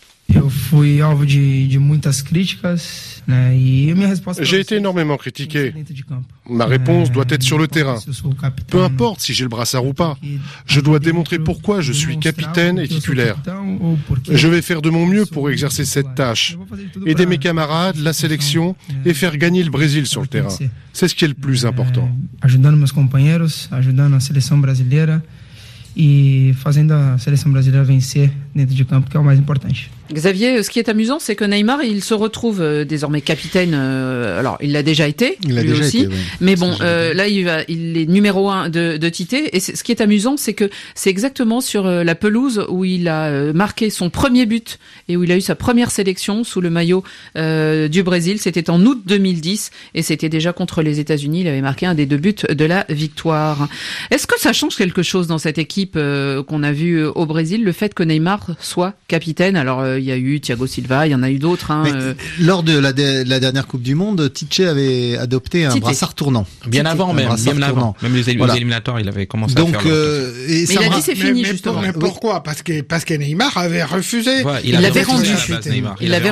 S14: J'ai été énormément critiqué. Ma réponse doit être sur le terrain. Peu importe si j'ai le brassard ou pas. Je dois démontrer pourquoi je suis capitaine et titulaire. Je vais faire de mon mieux pour exercer cette tâche, aider mes camarades, la sélection et faire gagner le Brésil sur le terrain. C'est ce qui est le plus important.
S15: E fazendo a seleção brasileira vencer dentro de campo, que é o mais importante.
S2: Xavier, ce qui est amusant, c'est que Neymar, il se retrouve euh, désormais capitaine. Euh, alors, il l'a déjà été,
S4: il
S2: lui
S4: déjà
S2: aussi.
S4: Été, oui.
S2: Mais bon, euh, là, il, va, il est numéro un de, de Tite. Et c'est, ce qui est amusant, c'est que c'est exactement sur euh, la pelouse où il a euh, marqué son premier but et où il a eu sa première sélection sous le maillot euh, du Brésil. C'était en août deux mille dix et c'était déjà contre les États-Unis. Il avait marqué un des deux buts de la victoire. Est-ce que ça change quelque chose dans cette équipe euh, qu'on a vue au Brésil, le fait que Neymar soit capitaine? Alors, euh, il y a eu Thiago Silva, il y en a eu d'autres. Hein,
S4: euh... Lors de la, de la dernière Coupe du Monde, Tite avait adopté un Tite. brassard tournant.
S5: Bien
S4: Tite.
S5: avant, même, bien tournant. avant. Même les,
S7: voilà.
S5: les éliminatoires, il avait commencé
S4: Donc,
S5: à faire.
S4: Euh, et
S2: mais il a dit c'est fini,
S7: mais,
S2: justement.
S7: Mais pourquoi? Parce que, parce que Neymar avait refusé.
S2: Ouais, il, il l'avait rendu.
S5: Base,
S2: il l'avait rendu.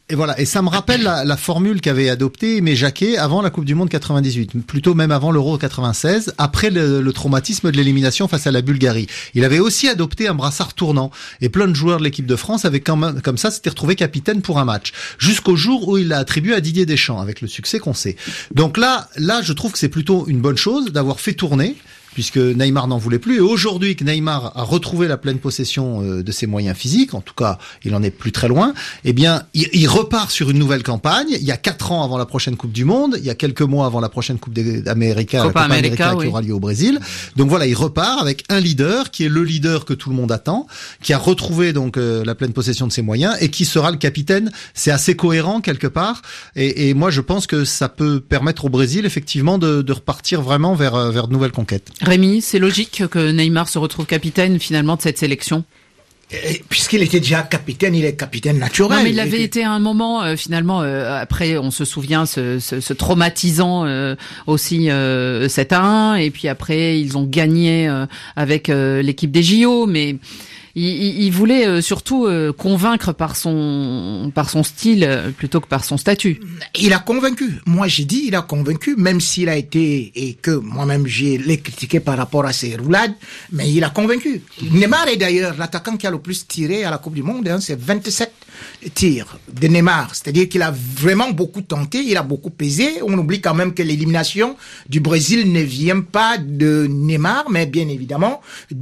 S4: Et voilà, et ça me rappelle la, la formule qu'avait adoptée Aimé Jacquet avant la Coupe du Monde quatre-vingt-dix-huit, plutôt même avant l'Euro quatre-vingt-seize, après le, le traumatisme de l'élimination face à la Bulgarie. Il avait aussi adopté un brassard tournant, et plein de joueurs de l'équipe de France avaient quand même, comme ça, s'étaient retrouvés capitaine pour un match, jusqu'au jour où il l'a attribué à Didier Deschamps, avec le succès qu'on sait. Donc là, là, je trouve que c'est plutôt une bonne chose d'avoir fait tourner, puisque Neymar n'en voulait plus. Et aujourd'hui que Neymar a retrouvé la pleine possession de ses moyens physiques, en tout cas, il en est plus très loin, eh bien, il, il repart sur une nouvelle campagne. Il y a quatre ans avant la prochaine Coupe du Monde, il y a quelques mois avant la prochaine Coupe d'Amérique,
S2: Copa
S4: América
S2: oui.
S4: qui aura lieu au Brésil. Donc voilà, il repart avec un leader qui est le leader que tout le monde attend, qui a retrouvé donc euh, la pleine possession de ses moyens et qui sera le capitaine. C'est assez cohérent quelque part. Et, et moi, je pense que ça peut permettre au Brésil effectivement de, de repartir vraiment vers, vers de nouvelles conquêtes.
S2: Rémi, c'est logique que Neymar se retrouve capitaine finalement de cette sélection?
S3: Puisqu'il était déjà capitaine, il est capitaine naturel.
S2: Non, mais il avait été à un moment, euh, finalement, euh, après, on se souvient, ce, ce, ce traumatisant euh, aussi euh, sept à un, et puis après, ils ont gagné euh, avec euh, l'équipe des J O, mais... Il, il, il voulait euh, surtout euh, convaincre par son par son style euh, plutôt que par son statut.
S3: Il a convaincu. Moi, j'ai dit il a convaincu, même s'il a été et que moi-même j'ai l'ai critiqué par rapport à ses roulades, mais il a convaincu. Neymar est d'ailleurs l'attaquant qui a le plus tiré à la Coupe du Monde. Hein, c'est vingt-sept tirs de Neymar. C'est-à-dire qu'il a vraiment beaucoup tenté, il a beaucoup pesé. On oublie quand même que l'élimination du Brésil ne vient pas de Neymar, mais bien évidemment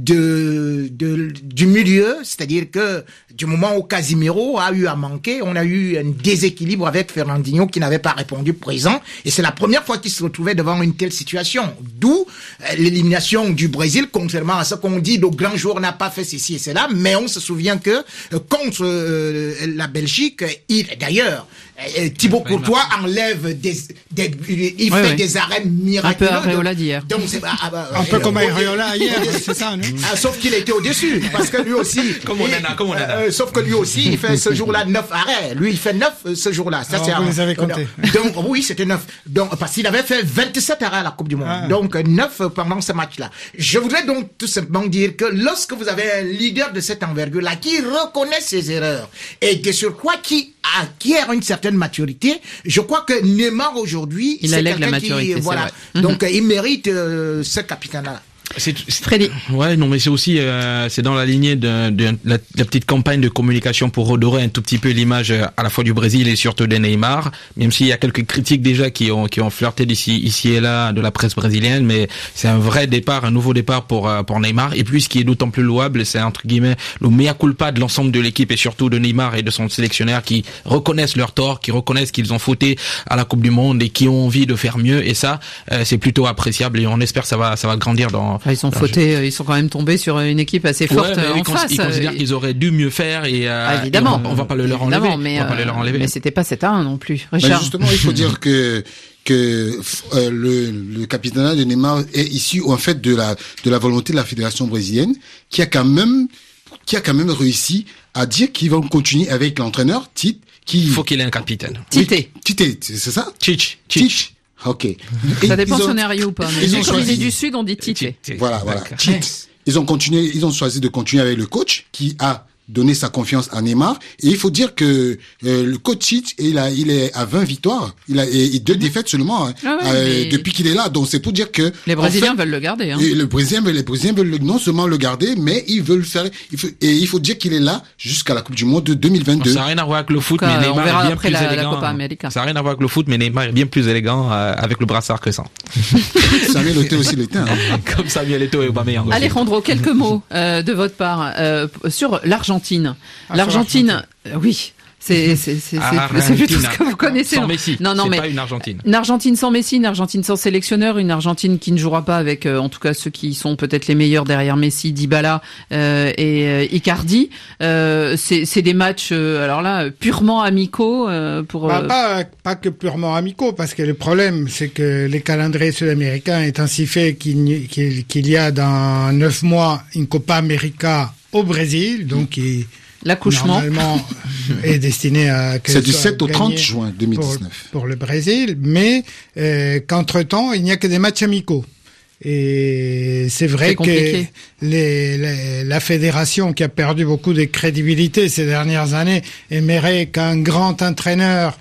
S3: de, de du milieu. C'est-à-dire que du moment où Casimiro a eu à manquer, on a eu un déséquilibre avec Fernandinho qui n'avait pas répondu présent. Et c'est la première fois qu'il se retrouvait devant une telle situation. D'où euh, l'élimination du Brésil, contrairement à ce qu'on dit, le grand joueur n'a pas fait ceci et cela. Mais on se souvient que euh, contre euh, la Belgique, il d'ailleurs, euh, Thibaut Courtois enlève des, des il
S2: ouais,
S3: fait
S2: ouais.
S3: des arrêts miraculeux.
S2: Un peu Areola d'hier.
S3: Donc c'est ah, bah,
S7: un peu
S3: euh,
S7: comme
S3: euh,
S7: Areola hier, c'est ça, non?
S3: Ah, sauf qu'il était au-dessus, parce que lui aussi.
S5: Comme on en a, comme on en a.
S3: Euh, sauf que lui aussi, il fait ce jour-là neuf arrêts. Lui, il fait neuf euh, ce jour-là. Ça,
S7: Alors,
S3: c'est
S7: vous
S3: un,
S7: les avez comptés.
S3: Donc, oui, c'était neuf. Donc, parce qu'il avait fait vingt-sept arrêts à la Coupe du Monde. Ah. Donc, neuf pendant ce match-là. Je voudrais donc tout simplement dire que lorsque vous avez un leader de cette envergure-là qui reconnaît ses erreurs et de surcroît qui acquiert une certaine maturité, je crois que Neymar aujourd'hui,
S2: il
S3: c'est
S2: allègue la
S3: quelqu'un
S2: maturité,
S3: qui, voilà.
S2: Mm-hmm.
S3: Donc, il mérite euh, ce capitaine-là.
S5: C'est Freddy. Ouais, non, mais c'est aussi, euh, c'est dans la lignée de, de la, la petite campagne de communication pour redorer un tout petit peu l'image à la fois du Brésil et surtout de Neymar. Même s'il y a quelques critiques déjà qui ont qui ont flirté d'ici ici et là de la presse brésilienne, mais c'est un vrai départ, un nouveau départ pour pour Neymar. Et puis ce qui est d'autant plus louable, c'est entre guillemets le mea culpa de l'ensemble de l'équipe et surtout de Neymar et de son sélectionneur qui reconnaissent leur tort, qui reconnaissent qu'ils ont fauté à la Coupe du Monde et qui ont envie de faire mieux. Et ça, euh, c'est plutôt appréciable et on espère que ça va ça va grandir dans.
S2: Enfin, ils ont fauté, ils sont quand même tombés sur une équipe assez forte
S5: ouais,
S2: en
S5: ils
S2: face.
S5: Ils considèrent qu'ils auraient dû mieux faire et, euh,
S2: ah, évidemment.
S5: et on, va, on va pas le leur
S2: évidemment,
S5: enlever.
S2: Mais,
S5: on va pas le leur enlever.
S2: Mais c'était pas sept à un non plus. Richard.
S6: Ben justement, il faut dire que que euh, le, le capitana de Neymar est issu en fait de la de la volonté de la fédération brésilienne qui a quand même qui a quand même réussi à dire qu'ils vont continuer avec l'entraîneur Tite qui
S5: il faut qu'il ait un capitaine.
S2: Tite.
S6: Oui, Tite, c'est ça?
S5: Tite.
S6: Tite. Ok.
S2: Ça dépend si on est Rio ou pas. Mais
S6: ils ont
S2: comme
S6: choisi...
S2: il est du sud, on dit Tite.
S6: Voilà, voilà. Tite. Ils ont continué, ils ont choisi de continuer avec le coach qui a donné sa confiance à Neymar. Et il faut dire que euh, le coach Tite, il a, il est à vingt victoires. Il a et, et deux défaites seulement hein,
S2: ah ouais,
S6: euh, depuis qu'il est là. Donc c'est pour dire que
S2: les Brésiliens
S6: en fait,
S2: veulent le garder. Hein.
S6: Et le Brésilien, les Brésiliens veulent non seulement le garder, mais ils veulent faire. Il faut, et il faut dire qu'il est là jusqu'à la Coupe du Monde de deux mille vingt-deux.
S5: Ça n'a rien à voir avec le foot,
S2: cas,
S5: mais Neymar est bien plus
S2: la,
S5: élégant.
S2: La
S5: ça n'a rien à voir avec le foot, mais Neymar est bien plus élégant euh, avec le brassard que ça.
S6: Samuel Eto'o aussi l'était. Hein.
S5: Comme Samuel Eto'o et Aubameyang.
S2: Alejandro, quelques mots euh, de votre part euh, sur l'Argentine. Ah, L'Argentine, euh, oui. C'est c'est c'est c'est plutôt ce que vous connaissez.
S5: Sans Messi.
S2: Non non mais
S5: pas une Argentine.
S2: Une Argentine sans Messi, une Argentine sans sélectionneur, une Argentine qui ne jouera pas avec euh, en tout cas ceux qui sont peut-être les meilleurs derrière Messi, Dybala euh, et euh, Icardi. Euh, c'est c'est des matchs euh, alors là purement amicaux euh, pour.
S7: Bah, pas pas que purement amicaux parce que le problème c'est que les calendriers sud-américains est ainsi fait qu'il qu'il, qu'il y a dans neuf mois une Copa América au Brésil donc il
S2: l'accouchement
S7: normalement est destiné à
S6: c'est du sept au trente juin deux mille dix-neuf
S7: pour, pour le Brésil, mais euh, qu'entre temps il n'y a que des matchs amicaux Et c'est vrai
S2: c'est
S7: que
S2: compliqué.
S7: les, les, la fédération qui a perdu beaucoup de crédibilité ces dernières années aimerait qu'un grand entraîneur,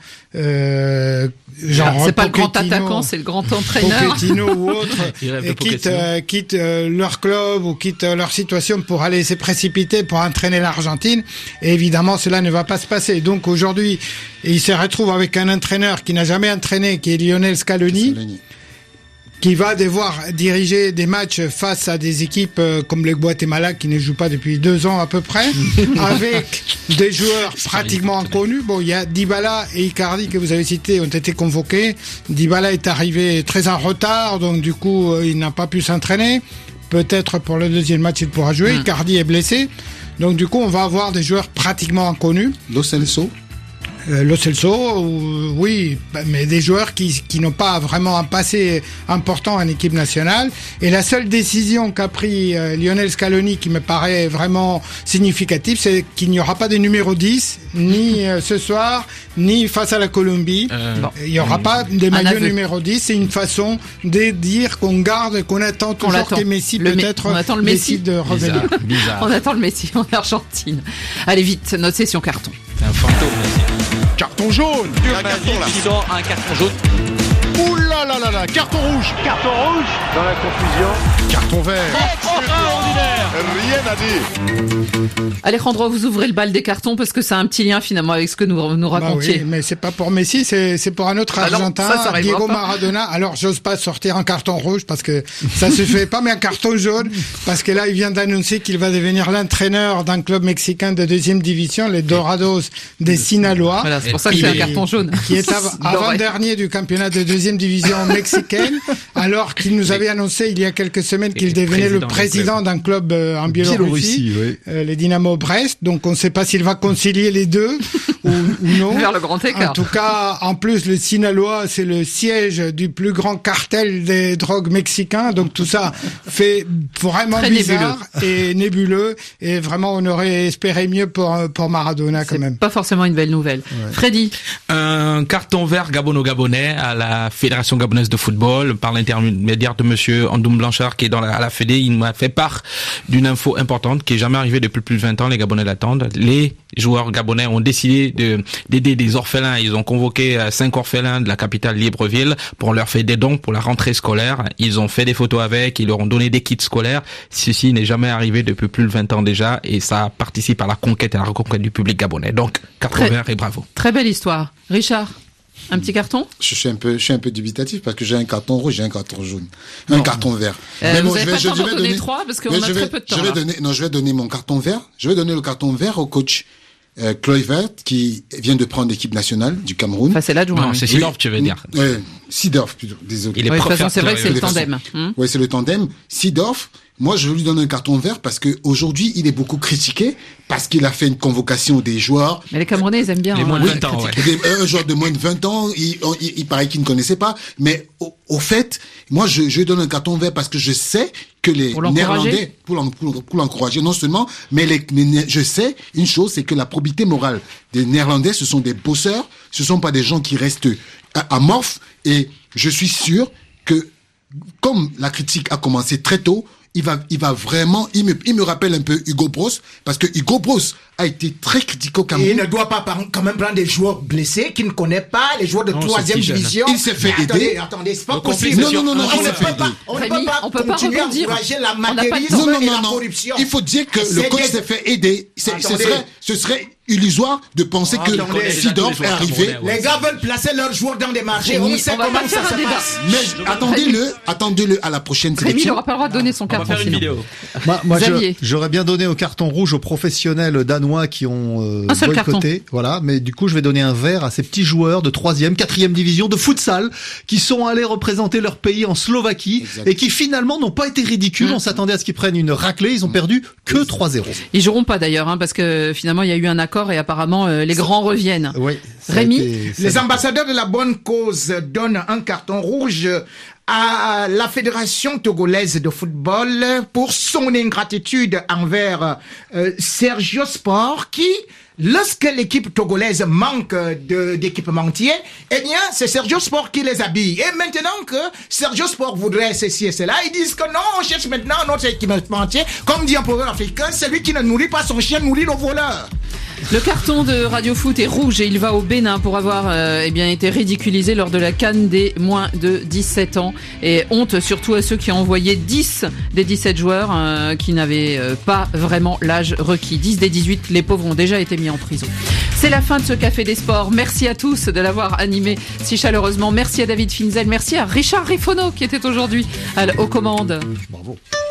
S7: euh, genre
S2: c'est pas
S7: Pochettino,
S2: le grand attaquant, c'est le grand entraîneur.
S7: Pochettino ou autre, et quitte, euh, quitte euh, leur club ou quitte euh, leur situation pour aller se précipiter pour entraîner l'Argentine. Et évidemment, cela ne va pas se passer. Donc aujourd'hui, il se retrouve avec un entraîneur qui n'a jamais entraîné, qui est Lionel Scaloni. Scaloni. Qui va devoir diriger des matchs face à des équipes euh, comme le Guatemala qui ne joue pas depuis deux ans à peu près, avec des joueurs pratiquement inconnus. Bon, il y a Dybala et Icardi que vous avez cités ont été convoqués. Dybala est arrivé très en retard, donc du coup euh, il n'a pas pu s'entraîner. Peut-être pour le deuxième match il pourra jouer. Mmh. Icardi est blessé, donc du coup on va avoir des joueurs pratiquement inconnus.
S6: Lo Celso.
S7: Euh, Lo Celso, euh, oui, mais des joueurs qui, qui n'ont pas vraiment un passé important en équipe nationale. Et la seule décision qu'a pris euh, Lionel Scaloni qui me paraît vraiment significative, c'est qu'il n'y aura pas de numéro dix, ni euh, ce soir, ni face à la Colombie. Euh, Il n'y aura euh, pas de maillot numéro dix. C'est une façon de dire qu'on garde, qu'on attend toujours que Messi peut-être
S2: on attend le Messi
S7: décide de revenir.
S2: Bizarre, bizarre. On attend le Messi en Argentine. Allez vite, notre session carton.
S5: C'est un fantôme, Messi.
S16: Carton jaune.
S10: Un carton là. Qui sort un carton jaune.
S16: Ouh là là là là, carton rouge.
S17: Carton rouge.
S16: Dans la confusion. Carton vert.
S10: Extraordinaire.
S16: Rien à dire.
S2: Alejandro, vous ouvrez le bal des cartons parce que ça a un petit lien finalement avec ce que nous nous racontiez.
S7: Bah oui, mais c'est pas pour Messi, c'est c'est pour un autre ah Argentin, non, ça, ça Diego pas. Maradona. Alors j'ose pas sortir un carton rouge parce que ça se fait pas, mais un carton jaune parce que là il vient d'annoncer qu'il va devenir l'entraîneur d'un club mexicain de deuxième division, les Dorados de Sinaloa.
S2: Voilà, c'est pour ça que c'est un carton jaune.
S7: Qui est av- avant-dernier du championnat de deuxième division mexicaine, alors qu'il nous avait annoncé il y a quelques semaines qu'il devenait le président d'un club euh, en Biélorussie, Biélorussie oui. euh, les Dynamo Brest. Donc on ne sait pas s'il va concilier les deux ou, ou non.
S2: Vers le grand écart.
S7: En tout cas, en plus, le Sinaloa, c'est le siège du plus grand cartel des drogues mexicains. Donc tout ça fait vraiment très bizarre nébuleux. et nébuleux. Et vraiment, on aurait espéré mieux pour pour Maradona quand
S2: c'est
S7: même.
S2: Pas forcément une belle nouvelle. Ouais. Freddy.
S5: Un carton vert gabono-gabonais à la Fédération gabonaise de football par l'intermédiaire de monsieur Andoum Blanchard qui est dans la, à la Fédé. Il m'a fait part d'une info importante qui est jamais arrivée depuis plus de vingt ans. Les Gabonais l'attendent. Les joueurs gabonais ont décidé de d'aider des orphelins. Ils ont convoqué cinq orphelins de la capitale Libreville pour leur faire des dons pour la rentrée scolaire. Ils ont fait des photos avec, ils leur ont donné des kits scolaires. Ceci n'est jamais arrivé depuis plus de vingt ans déjà et ça participe à la conquête et à la reconquête du public gabonais. Donc, carton vert et bravo.
S2: Très belle histoire. Richard, un petit carton?
S6: Je suis un peu, je suis un peu dubitatif parce que j'ai un carton rouge, j'ai un carton jaune, un non. carton vert.
S2: Euh, mais bon, vous je vais, je, je vais donner trois parce qu'on a
S6: très
S2: vais, peu de temps.
S6: Je vais
S2: là.
S6: donner, non, je vais donner mon carton vert. Je vais donner le carton vert au coach euh, Kluivert qui vient de prendre l'équipe nationale du Cameroun.
S2: Enfin, c'est l'adjoint.
S5: Non, oui. c'est Seedorf, tu veux dire.
S6: Euh, Seedorf, plutôt. Désolé.
S5: Il est
S2: oui, de toute façon, c'est vrai que c'est le tandem.
S6: Hum? Oui, c'est le tandem. Seedorf. Moi, je vais lui donner un carton vert parce que aujourd'hui, il est beaucoup critiqué parce qu'il a fait une convocation des joueurs.
S2: Mais les Camerounais, ils aiment bien.
S5: Les
S2: hein,
S5: moins de vingt ans, ouais.
S6: Des, un joueur de moins de vingt ans, il, il, il paraît qu'il ne connaissait pas. Mais au, au fait, moi, je, je lui donne un carton vert parce que je sais que les
S2: pour
S6: Néerlandais, pour, pour, pour l'encourager, non seulement, mais les, les, je sais une chose, c'est que la probité morale des Néerlandais, ce sont des bosseurs, ce sont pas des gens qui restent amorphes. Et je suis sûr que, comme la critique a commencé très tôt, il va, il va vraiment, il me, il me rappelle un peu Hugo Broos, parce que Hugo Broos a été très critiqué au Cameroun.
S3: Et il ne doit pas quand même prendre des joueurs blessés qui ne connaissent pas les joueurs de troisième division.
S6: Il s'est fait
S3: mais
S6: aider.
S3: Attendez, attendez, c'est pas possible.
S6: Non, non, non, non,
S3: on ne peut pas, on ne peut pas
S2: on peut
S3: continuer
S2: pas
S3: à encourager la matérisme
S6: non, non,
S3: et
S6: non,
S3: la
S6: non.
S3: corruption.
S6: Il faut dire que le coach s'est fait aider. C'est, ce serait, ce serait illusoire de penser ah, que Seedorf est arrivé.
S3: Les gars veulent placer leurs joueurs dans des marchés. On sait comment ça se passe.
S6: Mais attendez-le, attendez-le à la prochaine sélection.
S2: Rémi n'aura pas le droit de donner son carton.
S4: Moi, moi je, j'aurais bien donné au carton rouge aux professionnels danois qui ont euh,
S2: un seul
S4: boycotté.
S2: Carton.
S4: Voilà, mais du coup, je vais donner un vert à ces petits joueurs de troisième, quatrième division de futsal qui sont allés représenter leur pays en Slovaquie exact. Et qui finalement n'ont pas été ridicules. Mmh. On s'attendait à ce qu'ils prennent une raclée. Ils ont perdu que oui. trois zéro.
S2: Ils joueront pas d'ailleurs, hein, parce que finalement, il y a eu un accord et apparemment, euh, les grands reviennent.
S4: Oui.
S2: Rémi,
S3: été, les ambassadeurs de la bonne cause donnent un carton rouge à la Fédération togolaise de football pour son ingratitude envers euh, Sergio Sport qui lorsque l'équipe togolaise manque de, d'équipementier, eh bien, c'est Sergio Sport qui les habille. Et maintenant que Sergio Sport voudrait ceci et cela, ils disent que non, on cherche maintenant notre équipementier. Comme dit un proverbe africain, celui qui ne nourrit pas son chien nourrit le voleur.
S2: Le carton de Radio Foot est rouge et il va au Bénin pour avoir euh, eh bien, été ridiculisé lors de la CAN des moins de dix-sept ans. Et honte surtout à ceux qui ont envoyé dix des dix-sept joueurs euh, qui n'avaient euh, pas vraiment l'âge requis. dix des dix-huit, les pauvres ont déjà été mis en prison. C'est la fin de ce Café des Sports. Merci à tous de l'avoir animé si chaleureusement. Merci à David Finzel, merci à Richard Rifono qui était aujourd'hui aux commandes.
S4: Bravo.